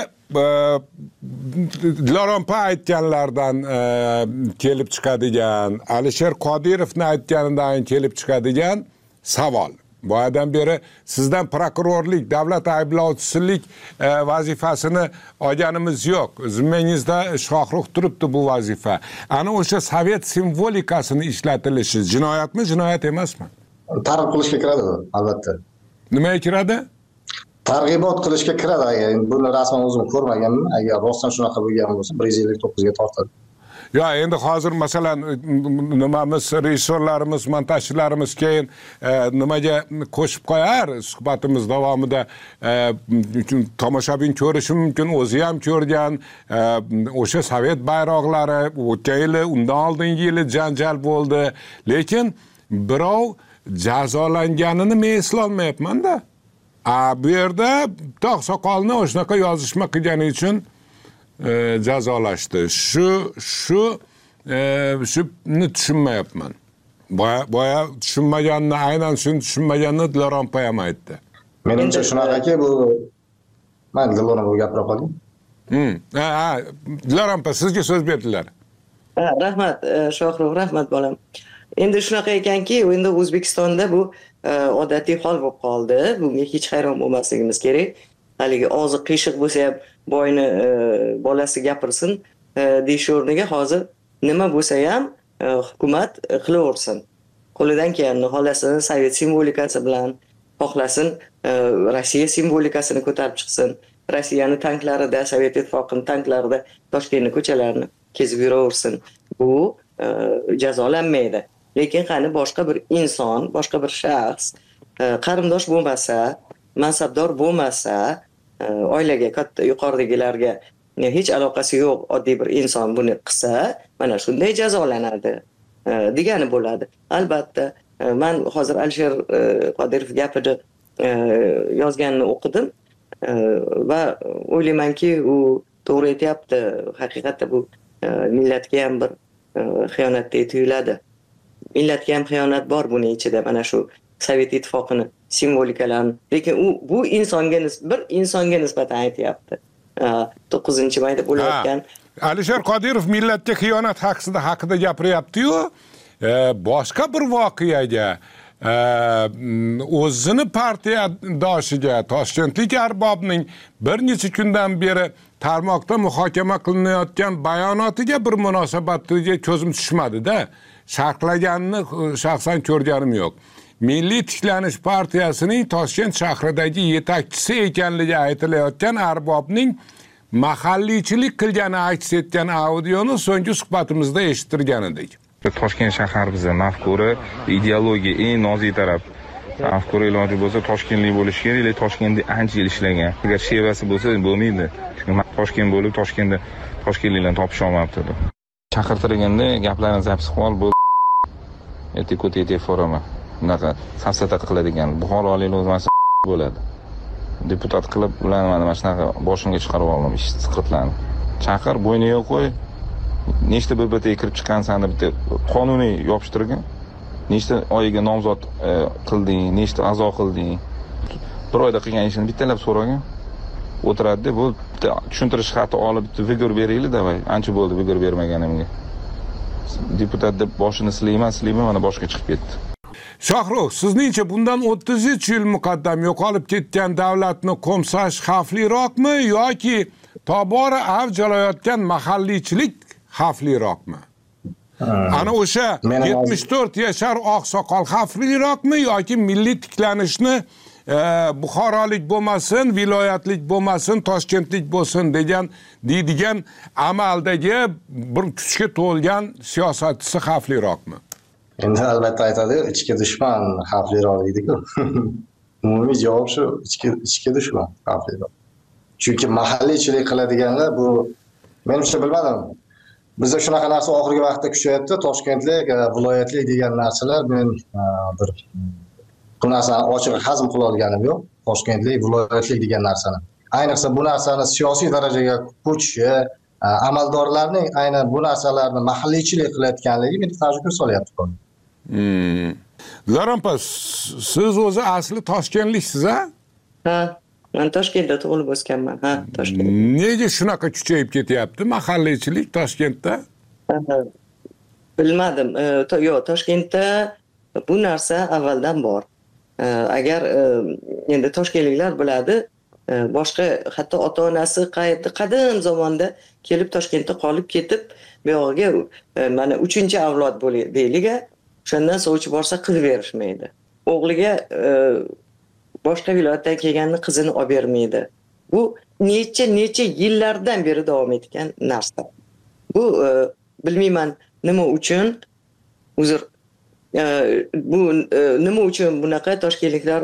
Dilorampa aytganlardan kelib chiqadigan, Alisher Qodirovni aytganidan kelib chiqadigan savol. Boyadan beri sizdan prokurorlik, davlat ayblovchisilik vazifasini olganimiz yo'q. Zimmangizda Shohrux turibdi bu vazifa. Ana o'sha Sovet simvolikasini ishlatilishi jinoyatmi, jinoyat emasmi? Targ'ib qilishga kiradi, albatta. Nimaga kiradi? Targ'ibot qilishga kiradi. Agar buni rasman o'zim ko'rmaganman, agar rostdan shunaqa bo'lgan bo'lsa bir yuz ellik to'qqizga tortadi. Ya endi hozir masalan nimamiz rejissyorlarimiz, montajchilarimiz keyin nimaga qo'shib qo'yar suhbatimiz davomida tomoshabin ko'rishi mumkin, o'zi ham ko'rgan o'sha Sovet bayroqlari o'tgan yili, undan oldingi yili janjal bo'ldi, lekin birov jazolanganini men eslolmayapman-da. A bu yerda tog' soqolni o'shanaqa yozishma qilgani uchun jazolashdi. Shu shu shuni tushunmayapman. Boya boya tushunmaganini, aynan shuni tushunmaganini Dilorampa ham aytdi. Menimcha shunaqaki, bu men Dilorampa gapira qoldim. Hmm. Ha, Dilorampa sizga so'z berdilar. Ha, rahmat, Shohrux, rahmat bolam. endi shunaqa ekanki, endi O'zbekistonda bu odatiy hol bo'lib qoldi. Bunga hech hayron bo'lmasligimiz kerak. Haligi og'zi qiyshiq bo'lsa ham boyni bolasi gapirsin deyish o'rniga hozir nima bo'lsa ham hukumat qilaversin. Qo'lidan kelganini xohlasin Sovet simvolikasi bilan, xohlasin Rossiya simvolikasini ko'tarib chiqsin. Rossiyani tanklarida, Sovet ittifoqining tanklarida Toshkentning ko'chalarini kezib yuraversin. Bu jazolanmaydi. Lekin qani boshqa bir inson, boshqa bir shaxs qarindosh bo'lmasa, mansabdor bo'lmasa, oilaga, katta yuqoridagilarga hech aloqasi yo'q oddiy bir inson buni qilsa, mana shunday jazolanadi degani bo'ladi. Albatta, men hozir Alisher Qodirov gapida yozganini o'qidim va o'ylaymanki, u to'g'ri aytayapti. Haqiqatda bu millatga ham bir xiyonatdek tuyuladi. Millatga ham xiyonat bor buning ichida, mana shu Sovet ittifoqini simvolikalarini. Lekin u bu insonga bir insonga nisbatan aytayapti. to'qqizinchi mayda bo'layotgan Alisher Qodirov millatga xiyonat haqida haqida gapiryapti-yu, boshqa bir voqeaga o'zini partiyadoshiga, Toshkentlik arbobning bir necha kundan beri tarmoqda muhokama qilinayotgan bayonotiga bir munosabatga ko'zim tushmadi-da. Sharhlaganini shaxsan ko'rganim yo'q. Milliy tiklanish partiyasining Toshkent shahridagi yetakchisi ekanligi aytilayotgan arbobning mahalliychilik qilgani aks etgan audioni so'nggi suhbatimizda eshittirgan edik. Toshkent shahar bizni mafkura, ideologiya eng nozik taraf. Mafkura iloji bo'lsa Toshkentlik bo'lish kerak, lekin Toshkentda ancha yil ishlagan. Agar shevasi bo'lsa bo'lmaydi. Chunki Toshkent bo'lib Toshkentda toshkentliklarni topish olmabdi. Chaqirtirganda gaplarini zapis qilib bo'ldi. Etik-etik forumi. Bunaqa safsata qiladigan Buxoroliklar o'zmasi bo'ladi. Deputat qilib ularni mana shunaqa boshimga chiqarib oldim ish siqitlarni. Chaqir, bo'yniga qo'y. Nechta B B Tga kirib chiqqansan deb bitta qonuniy yopishtirgan. Nechta oyiga nomzod qilding, nechta a'zo qilding. Bir oyda qilgan ishini bittalab so'ragan. O'tiradi, bu tushuntirish xati olib bitta vigor beringlar davay. Ancha bo'ldi vigor bermaganimga. Deputat deb boshini silayman, silayman, mana boshqa chiqib ketdi. Shohruh, sizningcha bundan o'ttiz uch yil muqaddam yo'qolib ketgan davlatni qo'msash xavfliroqmi yoki tobora avj olayotgan mahalliychilik xavfliroqmi? Ana o'sha yetmish to'rt yashar oqsoqol xavfliroqmi yoki milliy tiklanishni Buxorolik bo'lmasin, viloyatlik bo'lmasin, Toshkentlik bo'lsin degan deydigan amaldagi bir kuchga to'lgan siyosatchisi xavfliroqmi? Endi albatta aytadi, ichki dushman xavfliroq deydi-ku. Umumiy javob shu, ichki ichki dushman xavfliroq. Chunki mahalliychilik qiladiganlar bu menimcha bilmadim. Bizda shunaqa narsa oxirgi vaqtda kuchayapti, Toshkentlik, viloyatlik degan narsalar men bir bu narsani ochiq hazm qila olganim yo'q. Toshkentlik, viloyatlik degan narsani. Ayniqsa bu narsani siyosiy darajaga ko'chishi, amaldorlarning aynan bu narsalarni mahalliychilik qilayotganligi meni tajribga solyapti. Hmm. Zarampa, siz o'zi asli Toshkentliksiz, ha? Ha, men Toshkentda tug'ilib o'sganman. Ha, Toshkent. Nega shunaqa kuchayib ketyapti mahalliychilik Toshkentda? Bilmadim. Yo'q, Toshkentda bu narsa avvaldan bor. Agar endi toshkentliklar biladi, boshqa hatto ota-onasi qayerda qadim zamonda kelib Toshkentda qolib ketib, bu yo'g'iga mana uchinchi avlod bo'ladi deyliga, o'shandan sovchi borsa qiz berishmaydi. O'g'liga boshqa viloyatdan kelganni qizini olib bermaydi. Bu necha-necha yillardan beri davom etgan narsa. Bu bilmayman nima uchun, uzr, bu nima uchun bunaqa toshkentliklar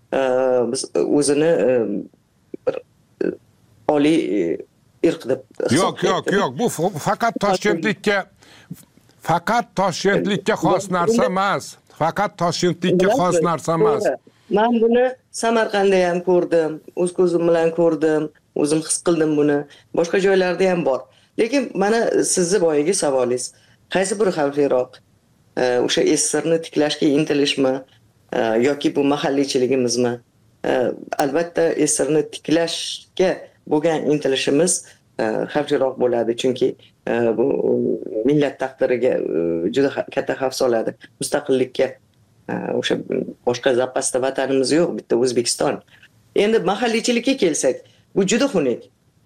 o'zini bir oliy irq deb. Yo'q, yo'q, yo'q, bu faqat Toshkentlikka faqat Toshkentlikka xos narsa emas. Faqat Toshkentlikka xos narsa emas. Men buni Samarqandda ham ko'rdim, o'z ko'zim bilan ko'rdim, o'zim his qildim buni. Boshqa joylarda ham bor. Lekin mana sizni boyagi savolingiz, qaysi biri xavfliroq? O'sha S S R ni tiklashga intilishmi yoki bu mahalliychiligimizmi? Albatta S S R ni tiklashga bo'lgan intilishimiz xavfliroq bo'ladi, chunki bu millat taqdiriga juda katta xavf soladi. Mustaqillikka o'sha boshqa zapasda vatanimiz yo'q, bitta O'zbekiston. Endi mahalliychilikka kelsak, bu juda xunuk.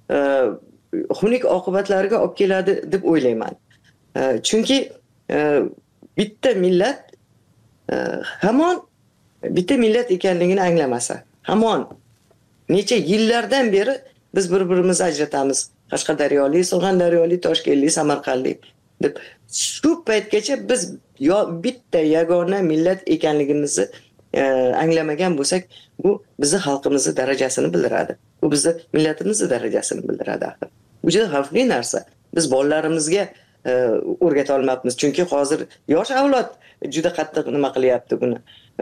Xunuk oqibatlarga olib keladi deb o'ylayman. Chunki bitta millat hamon bitta millat ekanligini anglamasa, hamon necha yillardan beri biz bir-birimizni ajratamiz. Qashqadaryolik, Surxondaryolik, Toshkentlik, Samarqandlik deb shu paytgacha biz yo bitta yagona millat ekanligimizni anglamagan bo'lsak, bu bizni xalqimizni darajasini bildiradi. Bu bizni millatimizni darajasini bildiradi axir. Bu juda xavfli narsa. Biz bolalarimizga o'rgata olmayapmiz, chunki hozir yosh avlod juda qattiq nima qilyapti buni.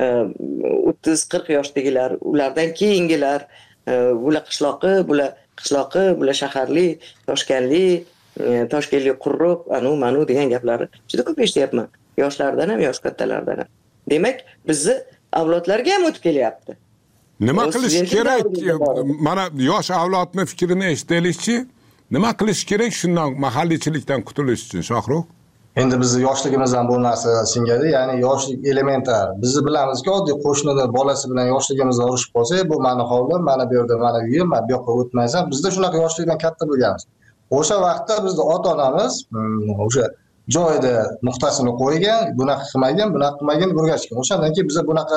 o'ttiz qirq yoshdagilar, ulardan keyingilar, bular qishloqi, bular qishloqi, bular shaharli, Toshkentli, Toshkentlik quruq, anu manu degan gaplarni juda ko'p eshityapman. Yoshlardan ham, yosh kattalardan ham. Demak, bizni avlodlarga ham o'tib kelyapti. Nima qilish kerak? Mana yosh avlodning fikrini eshitaylikchi. Nima qilish kerak shundan mahalliychilikdan qutulish uchun, Shohrux? Endi bizni yoshligimizdan bu narsa singadi, ya'ni yoshlik elementar. Biz bilamizki, oddiy qo'shnida bolasi bilan yoshligimizda urushib qolsak, bu meni hovlim, mana bu yerda mana uyim, men bu yoqqa o'tmaysan. Bizda shunaqa yoshlikdan katta bo'lganmiz. O'sha vaqtda bizni ota-onamiz o'sha joyida nuqtasini qo'ygan, bunaqa qilmagan, bunaqa qilmagan o'rgatishgan. O'shandan keyin biz bunaqa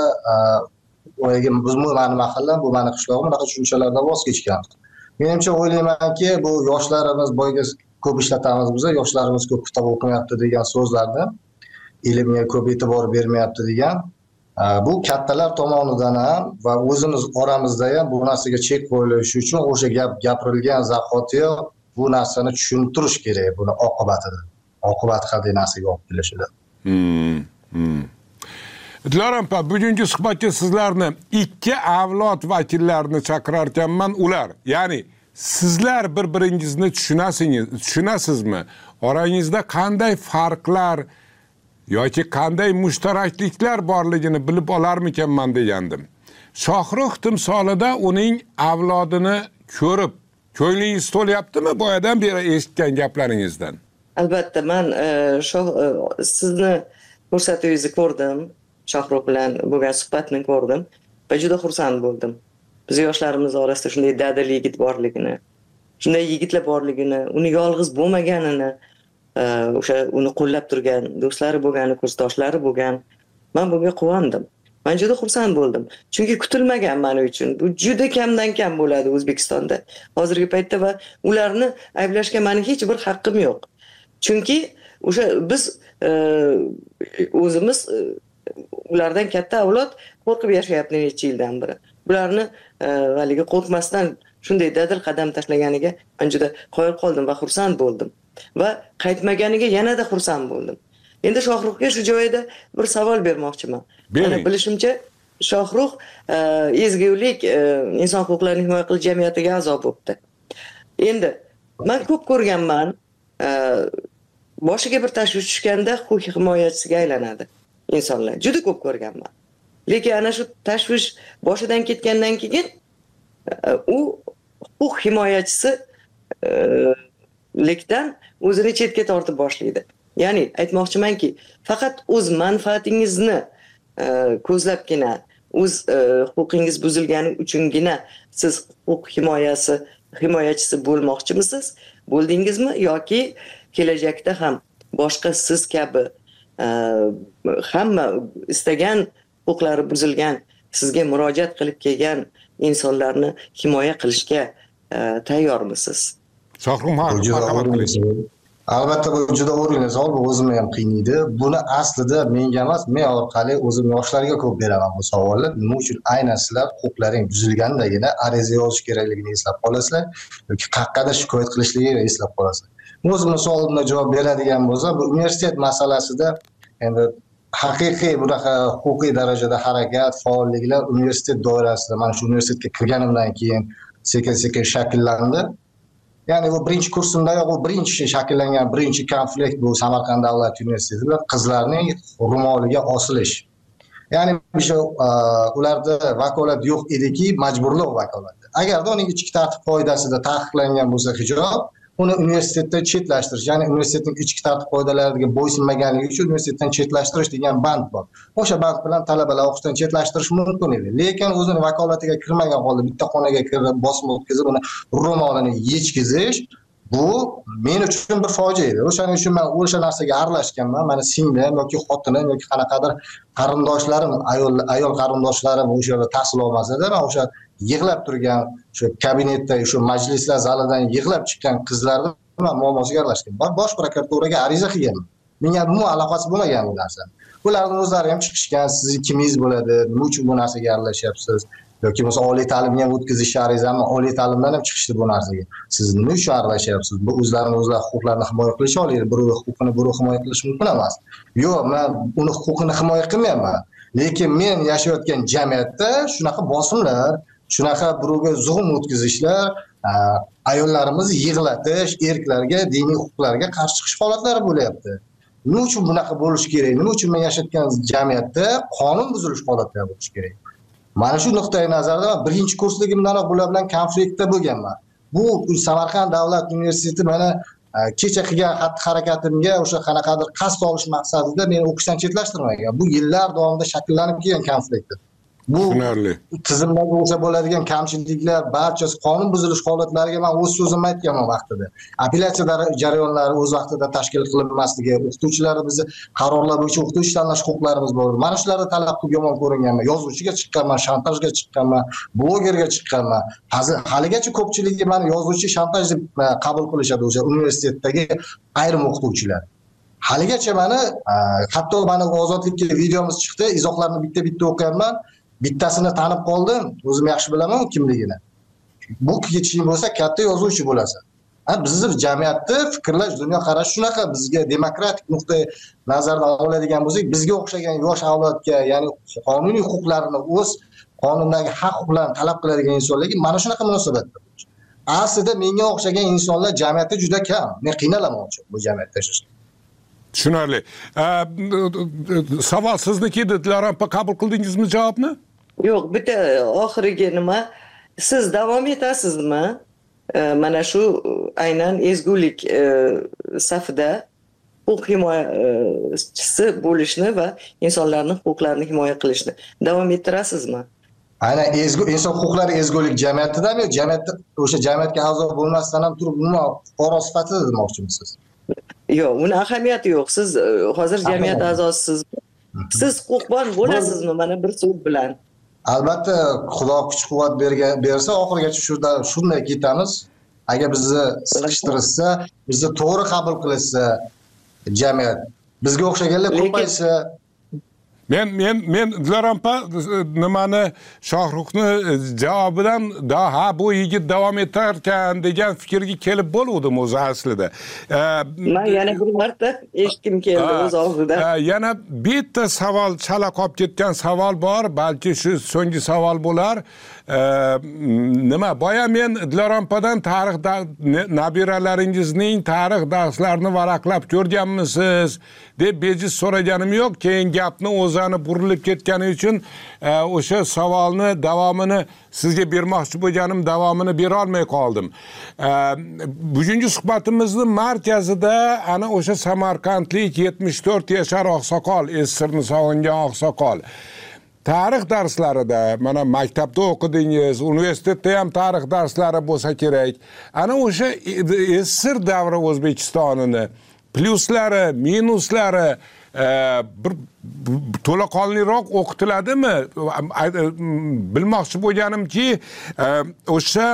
o'yga biz meni mahallam, bu meni qishlog'im, bunaqa tushunchalardan voz kechganmiz. Menimcha o'ylaymanki, bu yoshlarimiz boyga ko'p ishlatamiz biz, yoshlarimiz ko'p kitob o'qimayapti degan so'zlarni, ilmga ko'p e'tibor bermayapti degan, bu kattalar tomonidan ham va o'zimiz oramizda ham bu narsaga chek qo'yilishi uchun o'sha gap gapirilgan zahotiyoq bu narsani tushuntirish kerak, buni oqibatida. Oqibat qanday narsaga olib kelishida. Hmm. Hmm. Dilorom opa, bugungi suhbatga sizlarni ikki avlod vakillarini chaqirar ekanman. Ular, ya'ni sizlar bir-biringizni tushunasizmi? Tushunasizmi? Orangizda qanday farqlar yoki qanday mushtarakliklar borligini bilib olarmikanman degandim. Shohrux timsolida uning avlodini ko'rib, ko'nglingiz to'lyaptimi boyadan beri eshitgan gaplaringizdan? Albatta, men sizni ko'rsatuvingizni ko'rdim. Shohrux bilan bo'lgan suhbatni ko'rdim va juda xursand bo'ldim. Biz yoshlarimiz orasida shunday dadil yigit borligini, shunday yigitlar borligini, uni yolg'iz bo'lmaganini, o'sha uni qo'llab turgan do'stlari bo'lgan, kursdoshlari bo'lgan. Men bunga quvondim. Men juda xursand bo'ldim. Chunki kutilmagan men uchun. Bu juda kamdan kam bo'ladi O'zbekistonda hozirgi paytda va ularni ayblashga mening hech bir haqqim yo'q. Chunki o'sha biz o'zimiz ulardan katta avlod qo'rqib yashayapti necha yildan beri. Bularni haligi qo'rqmasdan shunday dadil qadam tashlaganiga men juda qoyil qoldim va xursand bo'ldim. Va qaytmaganiga yanada xursand bo'ldim. Endi Shohruxga shu joyida bir savol bermoqchiman. Mana bilishimcha Shohrux ezgulik, inson huquqlarini himoya qilish jamiyatiga a'zo bo'libdi. Endi men ko'p ko'rganman, boshiga bir tashvish tushganda huquq himoyachisiga aylanadi insonlar. Juda ko'p ko'rganman. Lekin ana shu tashvish boshidan ketgandan keyin u huquq himoyachisi likdan o'zini chetga tortib boshlaydi. Ya'ni aytmoqchimanki, faqat o'z manfaatingizni ko'zlabgina, o'z huquqingiz buzilgani uchungina siz huquq himoyasi himoyachisi bo'lmoqchimisiz? Bo'ldingizmi yoki kelajakda ham boshqa siz kabi hamma istagan huquqlari buzilgan, sizga murojaat qilib kelgan insonlarni himoya qilishga tayyormisiz? Shohrux, marhamat qiling. Albatta bu juda o'rinli savol, bu o'zimni ham qiynaydi. Buni aslida menga emas, men orqali o'zim yoshlarga ko'p beraman bu savolni. Nima uchun aynan sizlar huquqlaring buzilgandagina ariza yozish kerakligini eslab qolasizlar yoki qaqqada shikoyat qilishligini eslab qolasizlar. O'zimning savolimga javob beradigan bo'lsa, bu universitet masalasida endi haqiqiy bunaqa huquqiy darajada harakat, faolliklar universitet doirasida, mana shu universitetga kirganimdan keyin sekin-sekin shakllandi. Ya'ni bu birinchi kursimdayoq u birinchi shakllangan birinchi konflikt bu Samarqand davlat universitetida qizlarning ro'moliga osilish. Ya'ni o'sha ularda vakolat yo'q ediki, majburlov vakolati. Agarda uning ichki tartib qoidasida taqiqlangan bo'lsa hijob, uni universitetda chetlashtirish, ya'ni universitetning ichki tartib qoidalariga bo'ysunmaganligi uchun universitetdan chetlashtirish degan band bor. O'sha band bilan talabalar o'qishdan chetlashtirish mumkin edi. Lekin o'zini vakolatiga kirmagan holda bitta xonaga kirib, bosim o'tkazib, uni ro'molini yechkizish bu men uchun bir fojia edi. O'shaning uchun men o'sha narsaga aralashganman. Mana singlim yoki xotinim yoki qanaqadir qarindoshlarim, ayol ayol qarindoshlarim o'sha yerda tahsil olmasada, men o'sha yig'lab turgan shu kabinetda, shu majlislar zalidan yig'lab chiqqan qizlarni men muammosiga aralashganman. Bosh prokuraturaga ariza qilganman. Menga bu aloqasi bo'lmagan bu narsa. Ularning o'zlari ham chiqishgan, sizni kimingiz bo'ladi, nima uchun bu narsaga aralashyapsiz? yoki bo'lsa oliy ta'limga ham o'tkazish arizami, oliy ta'limdan ham chiqishdi bu narsaga. Siz nima uchun aralashyapsiz? Bu o'zlarini o'zlari huquqlarini himoya qilish oladi. Birovning huquqini birov himoya qilish mumkin emas. Yo'q, men uni huquqini himoya qilmayman. Lekin men yashayotgan jamiyatda shunaqa bosimlar, shunaqa birovga zug'um o'tkazishlar, ayollarimizni yig'latish, erkaklarga, diniy huquqlarga qarshi chiqish holatlari bo'lyapti. Nima uchun bunaqa bo'lish kerak? Nima uchun men yashayotgan jamiyatda qonun buzilish holatlari bo'lish kerak? Mana shu nuqtai nazardan birinchi kursligimdanoq bular bilan konfliktda bo'lganman. Bu Samarqand davlat universiteti mana kecha qilgan xatti-harakatimga o'sha qanaqadir qasd olish maqsadida meni o'qishdan chetlashtirmagan. Bu yillar davomida shakllanib kelgan konfliktdir. Bu tizimdagi o'sha bo'ladigan kamchiliklar, barchasi qonun buzilish holatlariga men o'z so'zimni aytganman vaqtida. Apellyatsiya jarayonlari o'z vaqtida tashkil qilinmasligi, o'qituvchilarimizni qarorlar bo'yicha o'qituvchi tanlash huquqlarimiz bor. Mana shularni talab qilib yomon ko'ringanman. Yozuvchiga chiqqanman, shantajga chiqqanman, blogerga chiqqanman. Haligacha ko'pchiligi meni yozuvchi, shantaj deb qabul qilishadi o'sha universitetdagi ayrim o'qituvchilar. Haligacha meni hatto mana ozodlikka videomiz chiqdi, izohlarni bitta-bitta o'qiyapman. Bittasini tanib qoldim, o'zim yaxshi bilaman kimligini. Bu keching bo'lsa katta yozuvchi bo'lasan. Ha, bizning jamiyatda fikrlash, dunyo qarash shunaqa, bizga demokratik nuqtai nazardan oladigan bo'lsak, bizga o'xshagan yosh avlodga, ya'ni qonuniy huquqlarini o'z qonundagi haq bilan talab qiladigan insonlarga mana shunaqa munosabatda bo'lish. Aslida menga o'xshagan insonlar jamiyatda juda kam. Men qiynalaman bu jamiyatda yashashga. Tushunarli. Savol sizniki edi, Dilorampa, qabul qildingizmi javobni? Yo'q, bitta oxiriga nima? Siz davom etasizmi? Mana shu aynan ezgulik safida huquq himoyachisi bo'lishni va insonlarning huquqlarini himoya qilishni davom ettirasizmi? Aynan ezgu inson huquqlari ezgulik jamiyatidami? Jamiyatda o'sha jamiyatga a'zo bo'lmasdan ham turib, umuman fuqaro sifatida demoqchimisiz? Yo'q, uni ahamiyati yo'q. Siz hozir jamiyat a'zosisiz. Siz huquqbon bo'lasizmi mana bir so'z bilan? Albatta, Xudo kuch-quvvat bergan bersa, oxirigacha shunda shunday ketamiz. Agar bizni siqishtirsa, bizni to'g'ri qabul qilsa jamiyat, bizga o'xshaganlar ko'paysa. Men men men Dilorampa nimani Shohruxni javobidan da ha bu yigit davom etarkan degan fikrga kelib bo'ldim o'zi aslida. Men yana bir marta eshitdim keldi o'z og'zidan. Yana bitta savol chala qolib ketgan savol bor, balki shu so'nggi savol bo'lar. Nima, boya men Dilorampadan tarix nabiralaringizning tarix darslarini varaqlab ko'rganmisiz deb bejiz so'raganim yo'q. Keyin gapni o'zani burilib ketgani uchun o'sha savolni davomini sizga bermoqchi bo'lganim davomini bera olmay qoldim. Bugungi suhbatimizning markazida ana o'sha samarqandlik yetmish to'rt yashar oqsoqol, es-sirni sog'ingan oqsoqol. Tarix darslarida, mana maktabda o'qidingiz, universitetda ham tarix darslari bo'lsa kerak. Ana o'sha es-sir davri O'zbekistonini plyuslari, minuslari bir to'laqonliroq o'qitiladimi? Bilmoqchi bo'lganimki, o'sha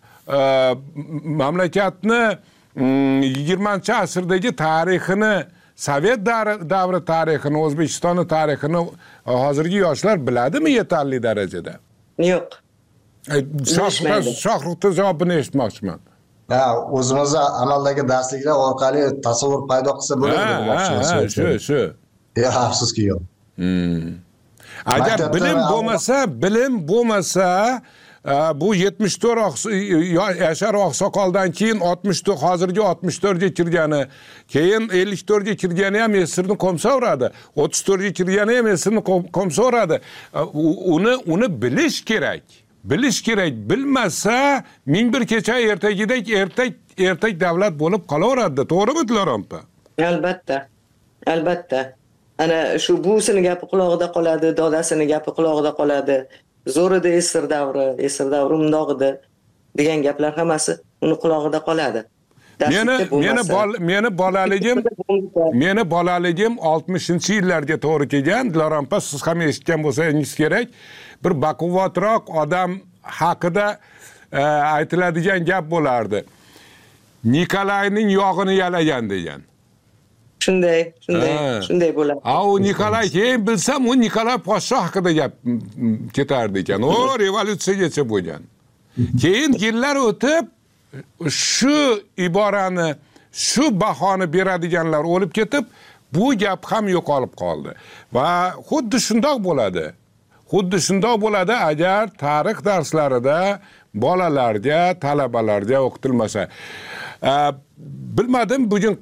mamlakatni yigirmanchi asrdagi tarixini, Sovet davri tarixini, O'zbekistonning tarixini hozirgi yoshlar biladimi yetarli darajada? Yo'q. Shohruxning javobini eshitmoqchiman. Ha, o'zimiz amaldagi darsliklar orqali tasavvur paydo qilsa bo'ladi demoqchimiz. Shu, shu. Yo'q, afsuski yo'q. Agar bilim bo'lmasa, bilim bo'lmasa, bu yetmish to'rt yashar oqsoqoldan keyin oltmish to'rt hozirgi oltmish to'rtga kirgani, keyin ellik to'rtga kirgani ham es-sirni qo'msaveradi. o'ttiz to'rtga kirgani ham es-sirni qo'msaveradi. Uni uni bilish kerak. Bilish kerak. Bilmasa, ming bir kecha ertagidek ertak ertak davlat bo'lib qolaveradi, to'g'rimi Dilorom opa? Albatta. Albatta. Ana shu buvsini gapi quloqida qoladi, dodasini gapi quloqida qoladi. Zo'r edi Esir davri, Esir davri undoq edi degan gaplar hammasi uni quloqida qoladi. Meni meni bol meni bolaligim meni bolaligim oltmishinchi yillarga to'g'ri kelgan. Dilorom opa, siz ham eshitgan bo'lsangiz kerak. Bir baquvvatroq odam haqida e, aytiladigan gap bo'lardi. Nikolayning yog'ini yalagan degan. Shunday, shunday, shunday bo'ladi. A u Nikolay, keyin bilsam, u Nikolay podshoh haqida gap ketardi ekan. O revolyutsiyagacha bo'lgan. Keyin yillar o'tib shu iborani, shu bahoni beradiganlar o'lib ketib, bu gap ham yo'qolib qoldi. Va xuddi shundoq bo'ladi. Xuddi shundoq bo'ladi agar tarix darslarida bolalarga, talabalarga o'qitilmasa. Bilmadim, bugun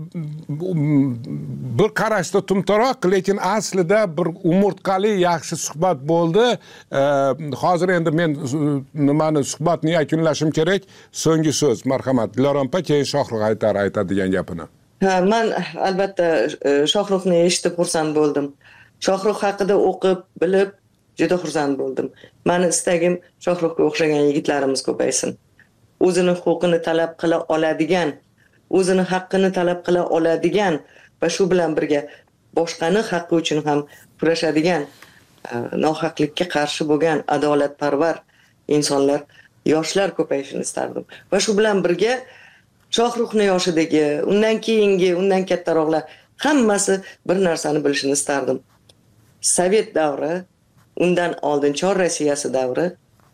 bir qarashda tumtaroq, lekin aslida bir umurtqali yaxshi suhbat bo'ldi. Hozir endi men nimani suhbatni yakunlashim kerak. So'nggi so'z, marhamat. Dilorom opa keyin Shohruh aytar aytadigan gapini. Ha, men albatta Shohruhni eshitib xursand bo'ldim. Shohruh haqida o'qib, bilib juda xursand bo'ldim. Meni istagim Shohruhga o'xshagan yigitlarimiz ko'paysin. O'zini huquqini talab qila oladigan, o'zini haqqini talab qila oladigan va shu bilan birga boshqani haqqi uchun ham kurashadigan, nohaqlikka qarshi bo'lgan adolatparvar insonlar, yoshlar ko'payishini istardim. Va shu bilan birga Shohruhni yoshidagi, undan keyingi, undan kattaroqlar hammasi bir narsani bilishini istardim. Sovet davri, undan oldin Chor Rossiyasi davri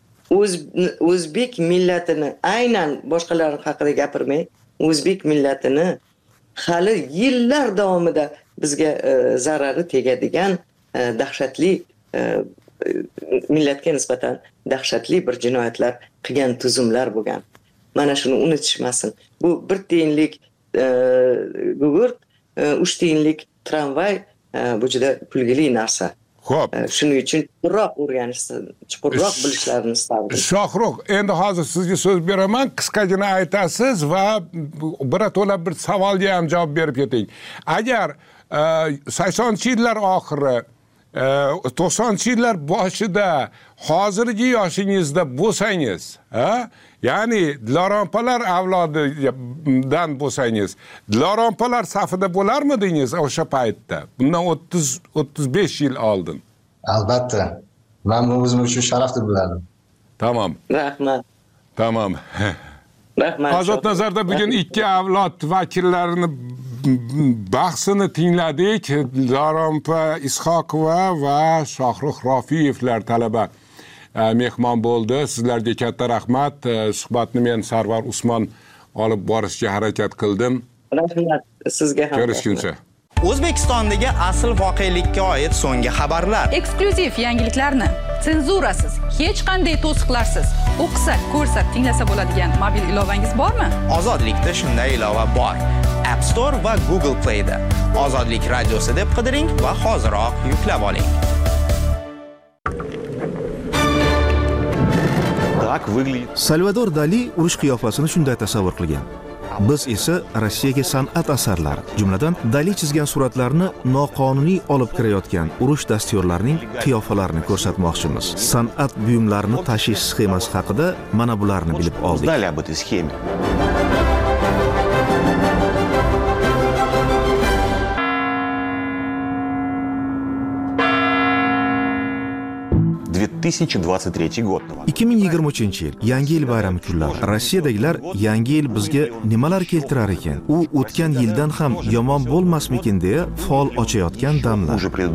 O'zbek millatini, aynan boshqalar haqida gapirmay, O'zbek millatini hali yillar davomida bizga e, zarari tegadigan e, dahshatli e, millatga nisbatan dahshatli bir jinoyatlar qilgan tuzumlar bo'lgan. Mana shuni unutishmasin. Bu bir tiyinlik e, gugurt, e, uch tiyinlik tramvay, e, bu juda kulgili narsa. Xo'p. Shuning uchun chuqurroq o'rganishni, chuqurroq bilishlarini istardim. Shohruh, endi hozir sizga so'z beraman, qisqagina aytasiz va birato'la bir savolga ham javob berib keting. Agar saksonchi yillar oxiri, to'qsoninchi yillar boshida hozirgi yoshingizda bo'lsangiz, ha? Ya'ni Dilorom opalar avlodidan bo'lsangiz, Dilorom opalar safida bo'larmidingiz o'sha paytda? Bundan o'ttiz o'ttiz besh yil oldin. Albatta. Men bu o'zim uchun sharaf deb biladim. Tamam. Rahmat. Tamam. Rahmat. Ozod nazarda bugun ikki avlod vakillarini bahsini tingladik. Dilorom opa Ishoqova va Shohruh Rofiyevlar talaba mehmon bo'ldi. Sizlarga katta rahmat. Suhbatni men Sarvar Usmon olib borishga harakat qildim. Rahmat sizga ham. Ko'rishguncha. O'zbekistondagi asl voqelikka oid so'nggi xabarlar. Eksklyuziv yangiliklarni senzurasiz, hech qanday to'siqlarsiz o'qisa, ko'rsa, tinglasa bo'ladigan mobil ilovangiz bormi? Ozodlikda shunday ilova bor. App Store va Google Play da. Ozodlik radiosi deb qidiring va hoziroq yuklab oling. Salvador Dali urush qiyofasini shunday tasavvur qilgan. Biz esa Rossiyaga san'at asarlari, jumladan Dali chizgan suratlarni noqonuniy olib kirayotgan urush dastyorlarining qiyofalarini ko'rsatmoqchimiz. San'at buyumlarini tashish sxemasi haqida mana bularni bilib oldik. ikki ming yigirma uchinchi yil Yangi yil bayrami kunlari. Rossiyadagilar Yangi yil bizga nimalar keltirar ekan? U o'tgan yildan ham yomon bo'lmasmikin deya fol ochayotgan damlar.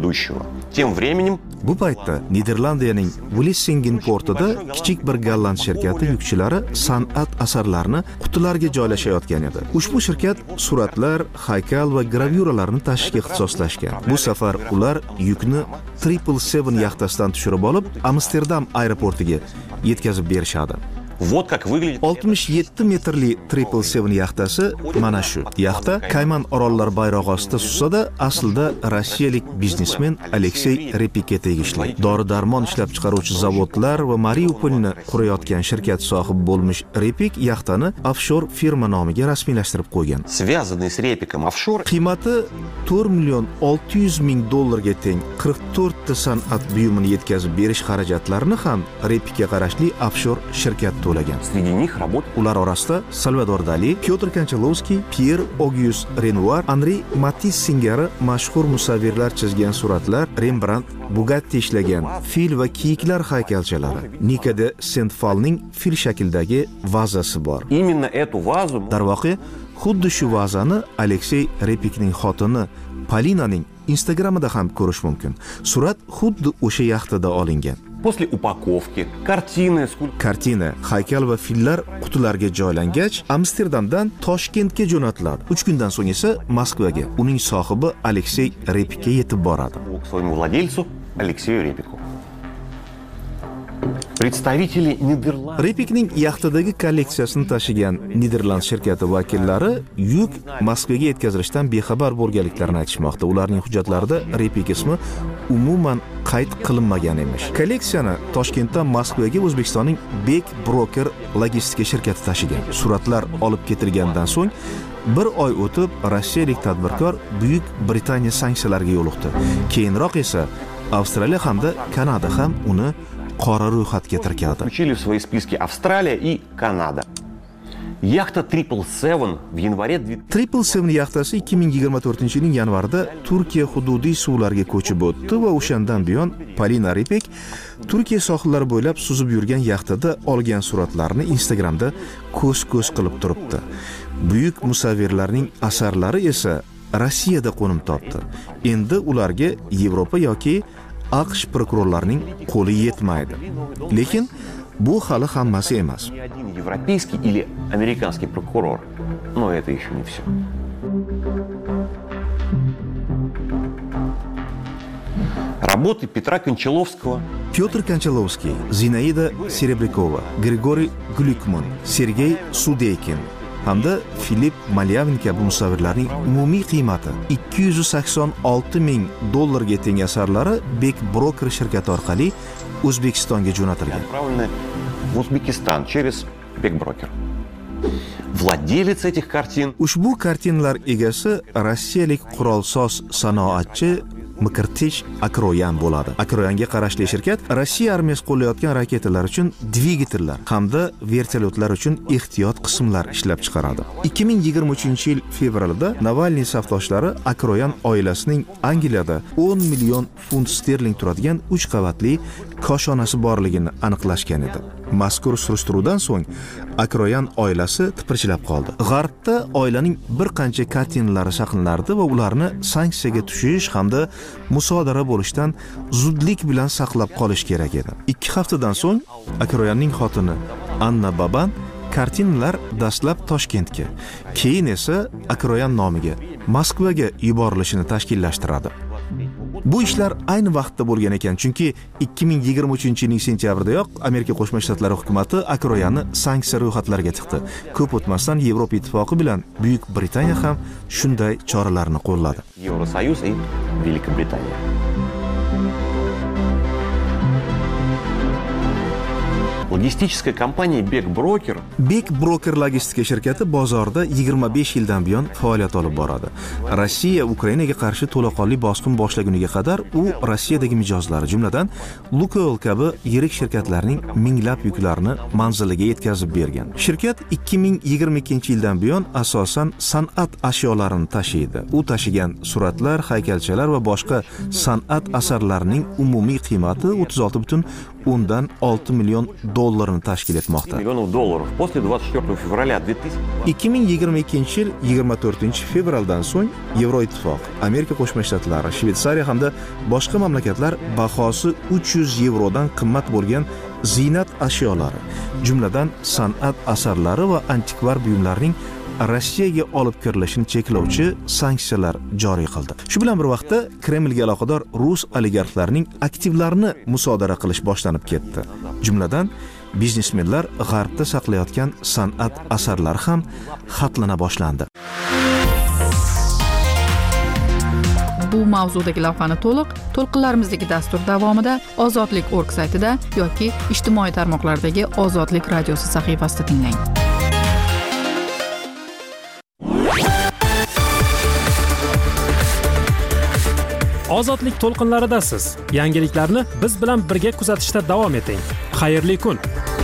Bu paytda Niderlandiyaning Vlissingen portida kichik bir golland shirkati yukchilari san'at asarlarini qutilarga joylashayotgan edi. Ushbu shirkat suratlar, haykal va gravyuralarni tashishga ixtisoslashgan. Bu safar ular yukni triple seven yaxtasidan tushirib olib, Amsterdam aeroportiga yetkazib berishadi. Вот как выглядит. oltmish yetti metrli Triple Seven yaxtasi mana shu. Yaxta Kayman orollari bayrog'i ostida suzsa-da, aslida rossiyalik biznesmen Aleksey Repikga tegishli. Dori-darmon ishlab chiqaruvchi zavodlar va Mariupolni qurayotgan shirkat sohibi bo'lmish Repik yaxtani offshore firma nomiga rasmiylashtirib qo'ygan. Связанный с Репиком офшор. Qiymati to'rt million olti yuz ming dollarga teng qirq to'rt ta san'at buyumini yetkazib berish xarajatlarini ham Repikga qarashli offshore shirkat to'lagan. Среди них работает. Ular orasida Salvador Dali, Pyotr Konchalovskiy, Pierre Auguste Renoir, Henri Matisse singari mashhur musavvirlar chizgan suratlar, Rembrandt, Bugatti ishlagan fil va kiyiklar haykalchalari, Nika de Saint-Falning fil shaklidagi vazasi bor. Именно эту вазу. Darvoqe, xuddi shu vazani Aleksey Repikning xotini Polinaning Instagramida ham ko'rish mumkin. Surat xuddi o'sha yaxtada olingan. После упаковки картины, скульптуры. Kartina, haykal va fillar qutilarga joylangach, Amsterdamdan Toshkentga jo'natiladi. uch kundan so'ng esa Moskvaga uning sohibi Aleksey Repikka yetib boradi. К своему владельцу Алексею Репику. Представители Нидерланд. Repikning yaxtadagi kolleksiyasini tashigan Niderland shirkati vakillari yuk Moskvaga yetkazilishdan bexabar bo'lganliklarini aytishmoqda. Ularning hujjatlarida Repik ismi umuman qayd qilinmagan emish. Kolleksiyani Toshkentdan Moskvaga O'zbekistonning Bek Broker logistika shirkati tashigan. Suratlar olib ketilgandan so'ng bir oy o'tib rossiyalik tadbirkor Buyuk Britaniya sanksiyalarga yo'liqdi. Keyinroq esa Avstraliya hamda Kanada ham uni qora ro'yxatga kirgizdi. Включили в свои списки Австралия и Канада. Яхта Triple Seven в январе. Triple Seven yaxtasi ikki ming yigirma to'rtinchi yilning yanvarida Turkiya hududiy suvlariga ko'chib o'tdi va o'shandan buyon Polina Repik Turkiya sohillari bo'ylab suzib yurgan yaxtada olgan suratlarini Instagramda ko'z-ko'z qilib turibdi. Buyuk musavvirlarning asarlari esa Rossiyada qo'nim topdi. Endi ularga Yevropa yoki AQSh prokurorlarining qo'li yetmaydi. Lekin bu hali hammasi emas. Ни один европейский или американский прокурор. Но это еще не все. Работы Петра Кончаловского. Pyotr Konchalovskiy, Zinaida Serebryakova, Grigoriy Glyukman, Sergey Sudeykin hamda Filip Malyavin kabi musavvirlarning umumiy qiymati ikki yuz sakson olti ming dollarga teng asarlari Bek Broker shirkati orqali O'zbekistonga jo'natilgan. Отправлены в Узбекистан через Бекброкер. Владелец этих картин. Ushbu kartinalar egasi rossiyalik qurolsoz sanoatchi Mkrtich Akroyan bo'ladi. Akroyanga qarashli shirkat Rossiya armiyasi qo'llayotgan raketalar uchun dvigatellar hamda vertolyotlar uchun ehtiyot qismlar ishlab chiqaradi. ikki ming yigirma uchinchi yil fevralida Navalniy safdoshlari Akroyan oilasining Angliyada o'n million funt sterling turadigan uch qavatli koshonasi borligini aniqlashgan edi. Mazkur surishtiruvdan so'ng Akroyan oilasi tipirchilab qoldi. G'arbda oilaning bir qancha kartinalari saqlanardi va ularni sanksiyaga tushish hamda musodara bo'lishdan zudlik bilan saqlab qolish kerak edi. ikki haftadan so'ng Akroyanning xotini Anna Baban kartinalar dastlab Toshkentga, keyin esa Akroyan nomiga Moskvaga yuborilishini tashkillashtiradi. Bu ishlar ayni vaqtda bo'lgan ekan, chunki ikki ming yigirma uchinchi yilning sentyabridayoq Amerika Qo'shma Shtatlari hukumati Akroyanni sanksiya ro'yxatlariga tiqdi. Ko'p o'tmasdan Yevropa ittifoqi bilan Buyuk Britaniya ham shunday choralarni qo'lladi. Евросоюз и Великобритания. Logistikaya kompaniya Bek Broker. Bek Broker logistika shirkati bozorda yigirma besh yildan buyon faoliyat olib boradi. Rossiya Ukrainaga qarshi to'laqonli bosqin boshlaguniga qadar u Rossiyadagi mijozlari, jumladan Lukoil kabi yirik shirkatlarning minglab yuklarini manziliga yetkazib bergan. Shirkat ikki ming yigirma ikkinchi yildan buyon asosan san'at ashyolarini tashiydi. U tashigan suratlar, haykalchalar va boshqa san'at asarlarining umumiy qiymati o'ttiz olti butun o'ndan olti million dollarni tashkil etmoqda. Millionов долларов. После двадцать четвёртого февраля две тысячи. ikki ming yigirma ikkinchi yil yigirma to'rtinchi fevraldan so'ng Yevroittifoq, Amerika Qo'shma Shtatlari, Shveysariya hamda boshqa mamlakatlar bahosi uch yuz yevrodan qimmat bo'lgan ziynat ashyolari, jumladan san'at asarlari va antikvar buyumlarning Rossiyaga olib kirilishini cheklovchi sanksiyalar joriy qildi. Shu bilan bir vaqtda Kremlga aloqador rus oligarxlarining aktivlarini musodara qilish boshlanib ketdi. Jumladan biznesmenlar g'arbda saqlayotgan san'at asarlari ham xatlana boshlandi. Bu mavzudagi lavhani to'liq to'lqinlarimizdagi dastur davomida ozodlik org saytida yoki ijtimoiy tarmoqlardagi Ozodlik radiosi sahifasida tinglang. Ozodlik to'lqinlaridasiz. Yangiliklarni biz bilan birga kuzatishda davom eting. Xayrli kun.